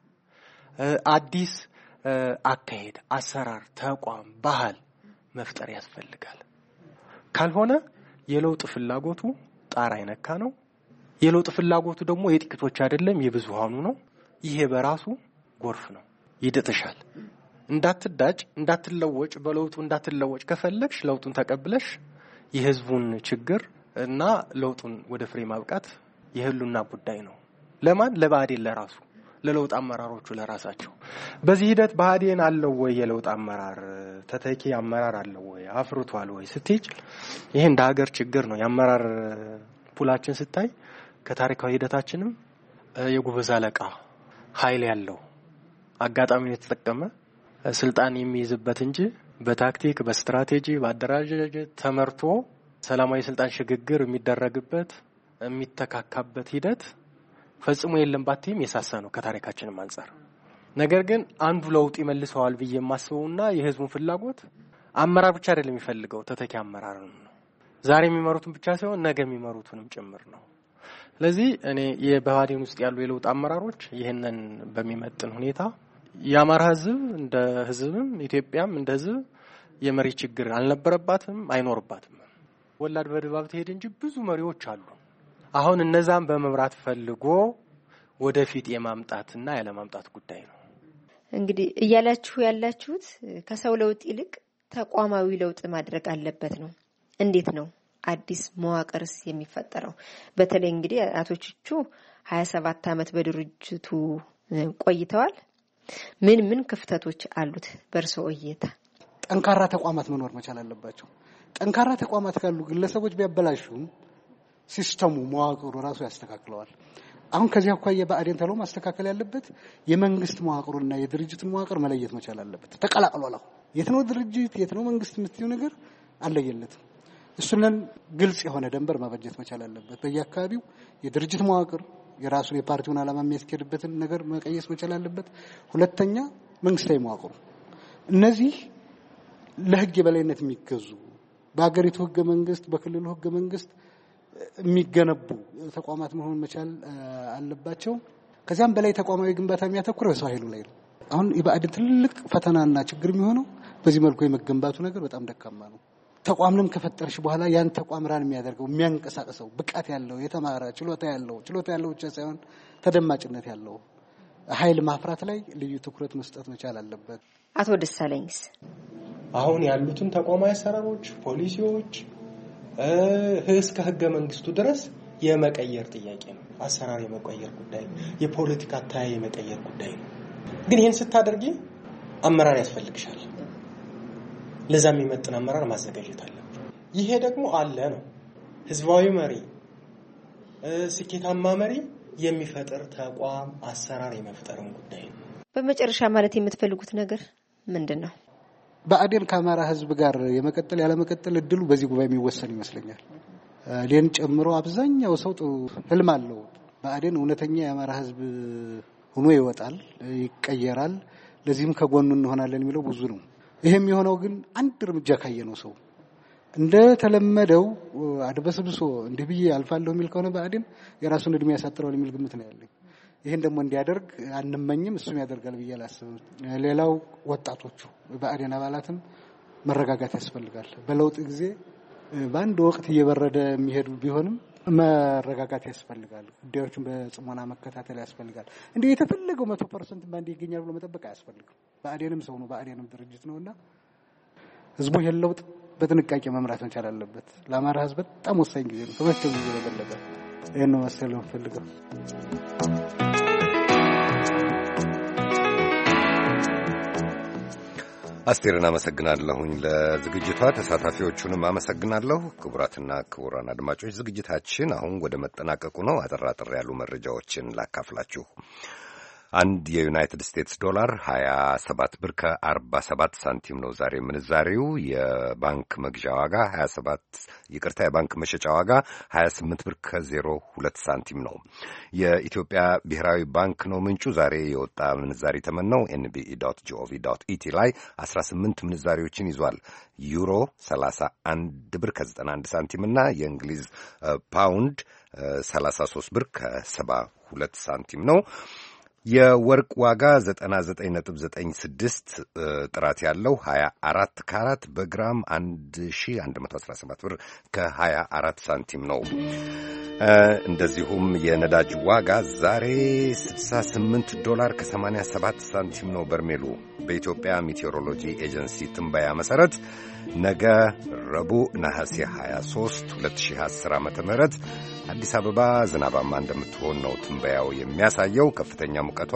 አዲስ አካሄድ፣ አሰራር፣ ተቋም፣ ባህል መፍጠር ያስፈልጋል። ካልሆነ የለውጥ ፍላጎቱ ጣራ አይነካ ነው። የለውጥ ፍላጎቱ ደግሞ የጥቂቶች አይደለም የብዙሃኑ ነው። ይሄ በራሱ ጎርፍ ነው፣ ይደጥሻል። እንዳትዳጭ እንዳትለወጭ በለውጡ እንዳትለወጭ ከፈለግሽ ለውጡን ተቀብለሽ የህዝቡን ችግር እና ለውጡን ወደ ፍሬ ማብቃት የህሉና ጉዳይ ነው። ለማን? ለብአዴን ለራሱ፣ ለለውጥ አመራሮቹ ለራሳቸው። በዚህ ሂደት ብአዴን አለው ወይ የለውጥ አመራር ተተኪ አመራር አለው ወይ አፍርቷል ወይ ስትይጭ ይሄ እንደ ሀገር ችግር ነው። የአመራር ፑላችን ስታይ ከታሪካዊ ሂደታችንም የጉበዝ አለቃ ኃይል ያለው አጋጣሚውን የተጠቀመ ስልጣን የሚይዝበት እንጂ በታክቲክ በስትራቴጂ በአደራጃጀት ተመርቶ ሰላማዊ ስልጣን ሽግግር የሚደረግበት የሚተካካበት ሂደት ፈጽሞ የለም ባትይም የሳሳ ነው ከታሪካችንም አንፃር። ነገር ግን አንዱ ለውጥ ይመልሰዋል ብዬ የማስበውና የህዝቡን ፍላጎት አመራር ብቻ አይደለም የሚፈልገው ተተኪ አመራር ነው። ዛሬ የሚመሩትን ብቻ ሳይሆን ነገ የሚመሩትንም ጭምር ነው። ስለዚህ እኔ የብአዴን ውስጥ ያሉ የለውጥ አመራሮች ይህንን በሚመጥን ሁኔታ የአማራ ህዝብ እንደ ህዝብም ኢትዮጵያም እንደ ህዝብ የመሪ ችግር አልነበረባትም አይኖርባትም። ወላድ በድባብ ተሄደ እንጂ ብዙ መሪዎች አሉ። አሁን እነዛን በመብራት ፈልጎ ወደፊት የማምጣትና ያለ ማምጣት ጉዳይ ነው። እንግዲህ እያላችሁ ያላችሁት ከሰው ለውጥ ይልቅ ተቋማዊ ለውጥ ማድረግ አለበት ነው። እንዴት ነው አዲስ መዋቅርስ የሚፈጠረው? በተለይ እንግዲህ አቶቹ ሀያ ሰባት አመት በድርጅቱ ቆይተዋል። ምን ምን ክፍተቶች አሉት በእርስዎ እይታ? ጠንካራ ተቋማት መኖር መቻል አለባቸው። ጠንካራ ተቋማት ካሉ ግለሰቦች ቢያበላሹም ሲስተሙ መዋቅሩ ራሱ ያስተካክለዋል። አሁን ከዚህ አኳያ በአዴን ተለው ማስተካከል ያለበት የመንግስት መዋቅሩና የድርጅቱን መዋቅር መለየት መቻል አለበት። ተቀላቅሏል። አሁን የት ነው ድርጅት የት ነው መንግስት የምትዩ ነገር አለየለትም። እሱንን ግልጽ የሆነ ደንበር ማበጀት መቻል አለበት። በየአካባቢው የድርጅት መዋቅር የራሱን የፓርቲውን ዓላማ የሚያስኬድበትን ነገር መቀየስ መቻል አለበት። ሁለተኛ መንግስታዊ መዋቅሩ እነዚህ ለህግ የበላይነት የሚገዙ በአገሪቱ ህገ መንግስት በክልሉ ህገ መንግስት የሚገነቡ ተቋማት መሆን መቻል አለባቸው። ከዛም በላይ ተቋማዊ ግንባታ የሚያተኩረው ሰው ኃይሉ ላይ ነው። አሁን የባዕድን ትልቅ ፈተናና ችግር የሚሆነው በዚህ መልኩ የመገንባቱ ነገር በጣም ደካማ ነው። ተቋምንም ከፈጠርሽ በኋላ ያን ተቋም ራን የሚያደርገው የሚያንቀሳቅሰው ብቃት ያለው የተማረ ችሎታ ያለው ችሎታ ያለው ብቻ ሳይሆን ተደማጭነት ያለው ኃይል ማፍራት ላይ ልዩ ትኩረት መስጠት መቻል አለበት። አቶ ደሳለኝስ አሁን ያሉትን ተቋማዊ አሰራሮች፣ ፖሊሲዎች እስከ ህገ መንግስቱ ድረስ የመቀየር ጥያቄ ነው። አሰራር የመቀየር ጉዳይ፣ የፖለቲካ አታይ የመቀየር ጉዳይ ነው። ግን ይሄን ስታደርጊ አመራር ያስፈልግሻል። ለዛ የሚመጥን አመራር ማዘጋጀት አለበት። ይሄ ደግሞ አለ ነው ህዝባዊ መሪ ስኬታማ መሪ የሚፈጠር ተቋም አሰራር የመፍጠርም ጉዳይ ነው። በመጨረሻ ማለት የምትፈልጉት ነገር ምንድነው? በአዴን ከአማራ ህዝብ ጋር የመቀጠል ያለ መቀጠል እድሉ በዚህ ጉባኤ የሚወሰን ይመስለኛል። ሌን ጨምሮ አብዛኛው ሰው ህልም አለው። በአዴን እውነተኛ የአማራ ህዝብ ሆኖ ይወጣል፣ ይቀየራል፣ ለዚህም ከጎኑ እንሆናለን የሚለው ብዙ ነው። ይሄም የሆነው ግን አንድ እርምጃ ካየነው ሰው እንደ ተለመደው አድበስብሶ እንዲህ ብዬ አልፋለሁ የሚል ከሆነ በአዴን የራሱን እድሜ ያሳጥረዋል የሚል ግምት ነው ያለኝ። ይሄን ደግሞ እንዲያደርግ አንመኝም፣ እሱም ያደርጋል ብዬ አላስብም። ሌላው ወጣቶቹ በአዴን አባላትም መረጋጋት ያስፈልጋል። በለውጥ ጊዜ በአንድ ወቅት እየበረደ የሚሄዱ ቢሆንም መረጋጋት ያስፈልጋል። ጉዳዮችን በጽሞና መከታተል ያስፈልጋል። እንዴ የተፈለገው መቶ ፐርሰንት ባንዴ ይገኛል ብሎ መጠበቅ አያስፈልግም። በአዴንም ሰው ነው፣ በአዴንም ድርጅት ነውና ህዝቡ የለውጥ በጥንቃቄ መምራት መቻል አለበት። ለአማራ ህዝብ በጣም ወሳኝ ጊዜ ነው። ከመቼም ጊዜ በበለጠ ይሄን ነው መሰለው ፈልገው። አስቴርን አመሰግናለሁኝ ለዝግጅቷ። ተሳታፊዎቹንም አመሰግናለሁ። ክቡራትና ክቡራን አድማጮች ዝግጅታችን አሁን ወደ መጠናቀቁ ነው። አጠር አጠር ያሉ መረጃዎችን ላካፍላችሁ። አንድ የዩናይትድ ስቴትስ ዶላር ሀያ ሰባት ብር ከአርባ ሰባት ሳንቲም ነው ዛሬ ምንዛሬው። የባንክ መግዣ ዋጋ ሀያ ሰባት ይቅርታ የባንክ መሸጫ ዋጋ ሀያ ስምንት ብር ከዜሮ ሁለት ሳንቲም ነው። የኢትዮጵያ ብሔራዊ ባንክ ነው ምንጩ። ዛሬ የወጣ ምንዛሪ ተመን ነው ኤንቢኢ ዶት ጂኦቪ ዶት ኢቲ ላይ አስራ ስምንት ምንዛሪዎችን ይዟል። ዩሮ ሰላሳ አንድ ብር ከዘጠና አንድ ሳንቲም እና የእንግሊዝ ፓውንድ ሰላሳ ሶስት ብር ከሰባ ሁለት ሳንቲም ነው። የወርቅ ዋጋ ዘጠና ዘጠኝ ነጥብ ዘጠኝ ስድስት ጥራት ያለው ሀያ አራት ካራት በግራም አንድ ሺህ አንድ መቶ አስራ ሰባት ብር ከሀያ አራት ሳንቲም ነው። እንደዚሁም የነዳጅ ዋጋ ዛሬ ስልሳ ስምንት ዶላር ከሰማንያ ሰባት ሳንቲም ነው በርሜሉ። በኢትዮጵያ ሜቴዎሮሎጂ ኤጀንሲ ትንበያ መሰረት ነገ ረቡዕ ነሐሴ ሀያ ሦስት ሁለት ሺህ አስር ዓመተ ምህረት አዲስ አበባ ዝናባማ እንደምትሆን ነው ትንበያው የሚያሳየው። ከፍተኛ ሙቀቷ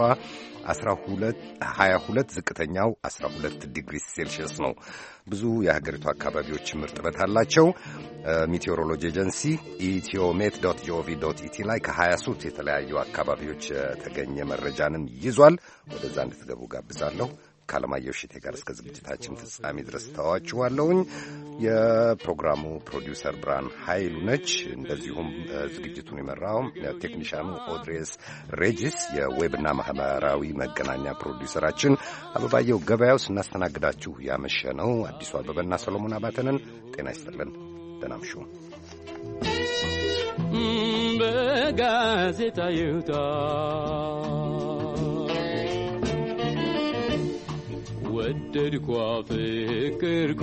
ሀያ ሁለት ዝቅተኛው አስራ ሁለት ዲግሪ ሴልሺየስ ነው። ብዙ የሀገሪቱ አካባቢዎች እርጥበት አላቸው። ሜቴዎሮሎጂ ኤጀንሲ ኢትዮሜት ዶት ጂኦቪ ዶት ኢቲ ላይ ከሀያ ሶስት የተለያዩ አካባቢዎች የተገኘ መረጃንም ይዟል። ወደዛ እንድትገቡ ጋብዛለሁ። ከአለማየሁ እሸቴ ጋር እስከ ዝግጅታችን ፍጻሜ ድረስ ተዋችኋለሁኝ። የፕሮግራሙ ፕሮዲውሰር ብርሃን ኃይሉ ነች። እንደዚሁም ዝግጅቱን የመራው ቴክኒሻኑ ኦድሬስ ሬጂስ፣ የዌብና ማህበራዊ መገናኛ ፕሮዲውሰራችን አበባየው ገበያው፣ ስናስተናግዳችሁ ያመሸ ነው አዲሱ አበበና ሰሎሞን አባተንን። ጤና ይስጥልን። ደህና እምሹ። በጋዜጣ ይውጣ ወደድኳ ፍቅርኩ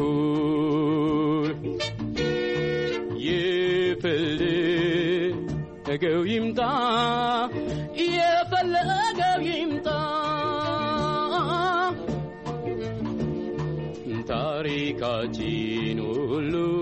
የፈለገው ይምጣ የፈለገው ይምጣ ታሪካችን ሁሉ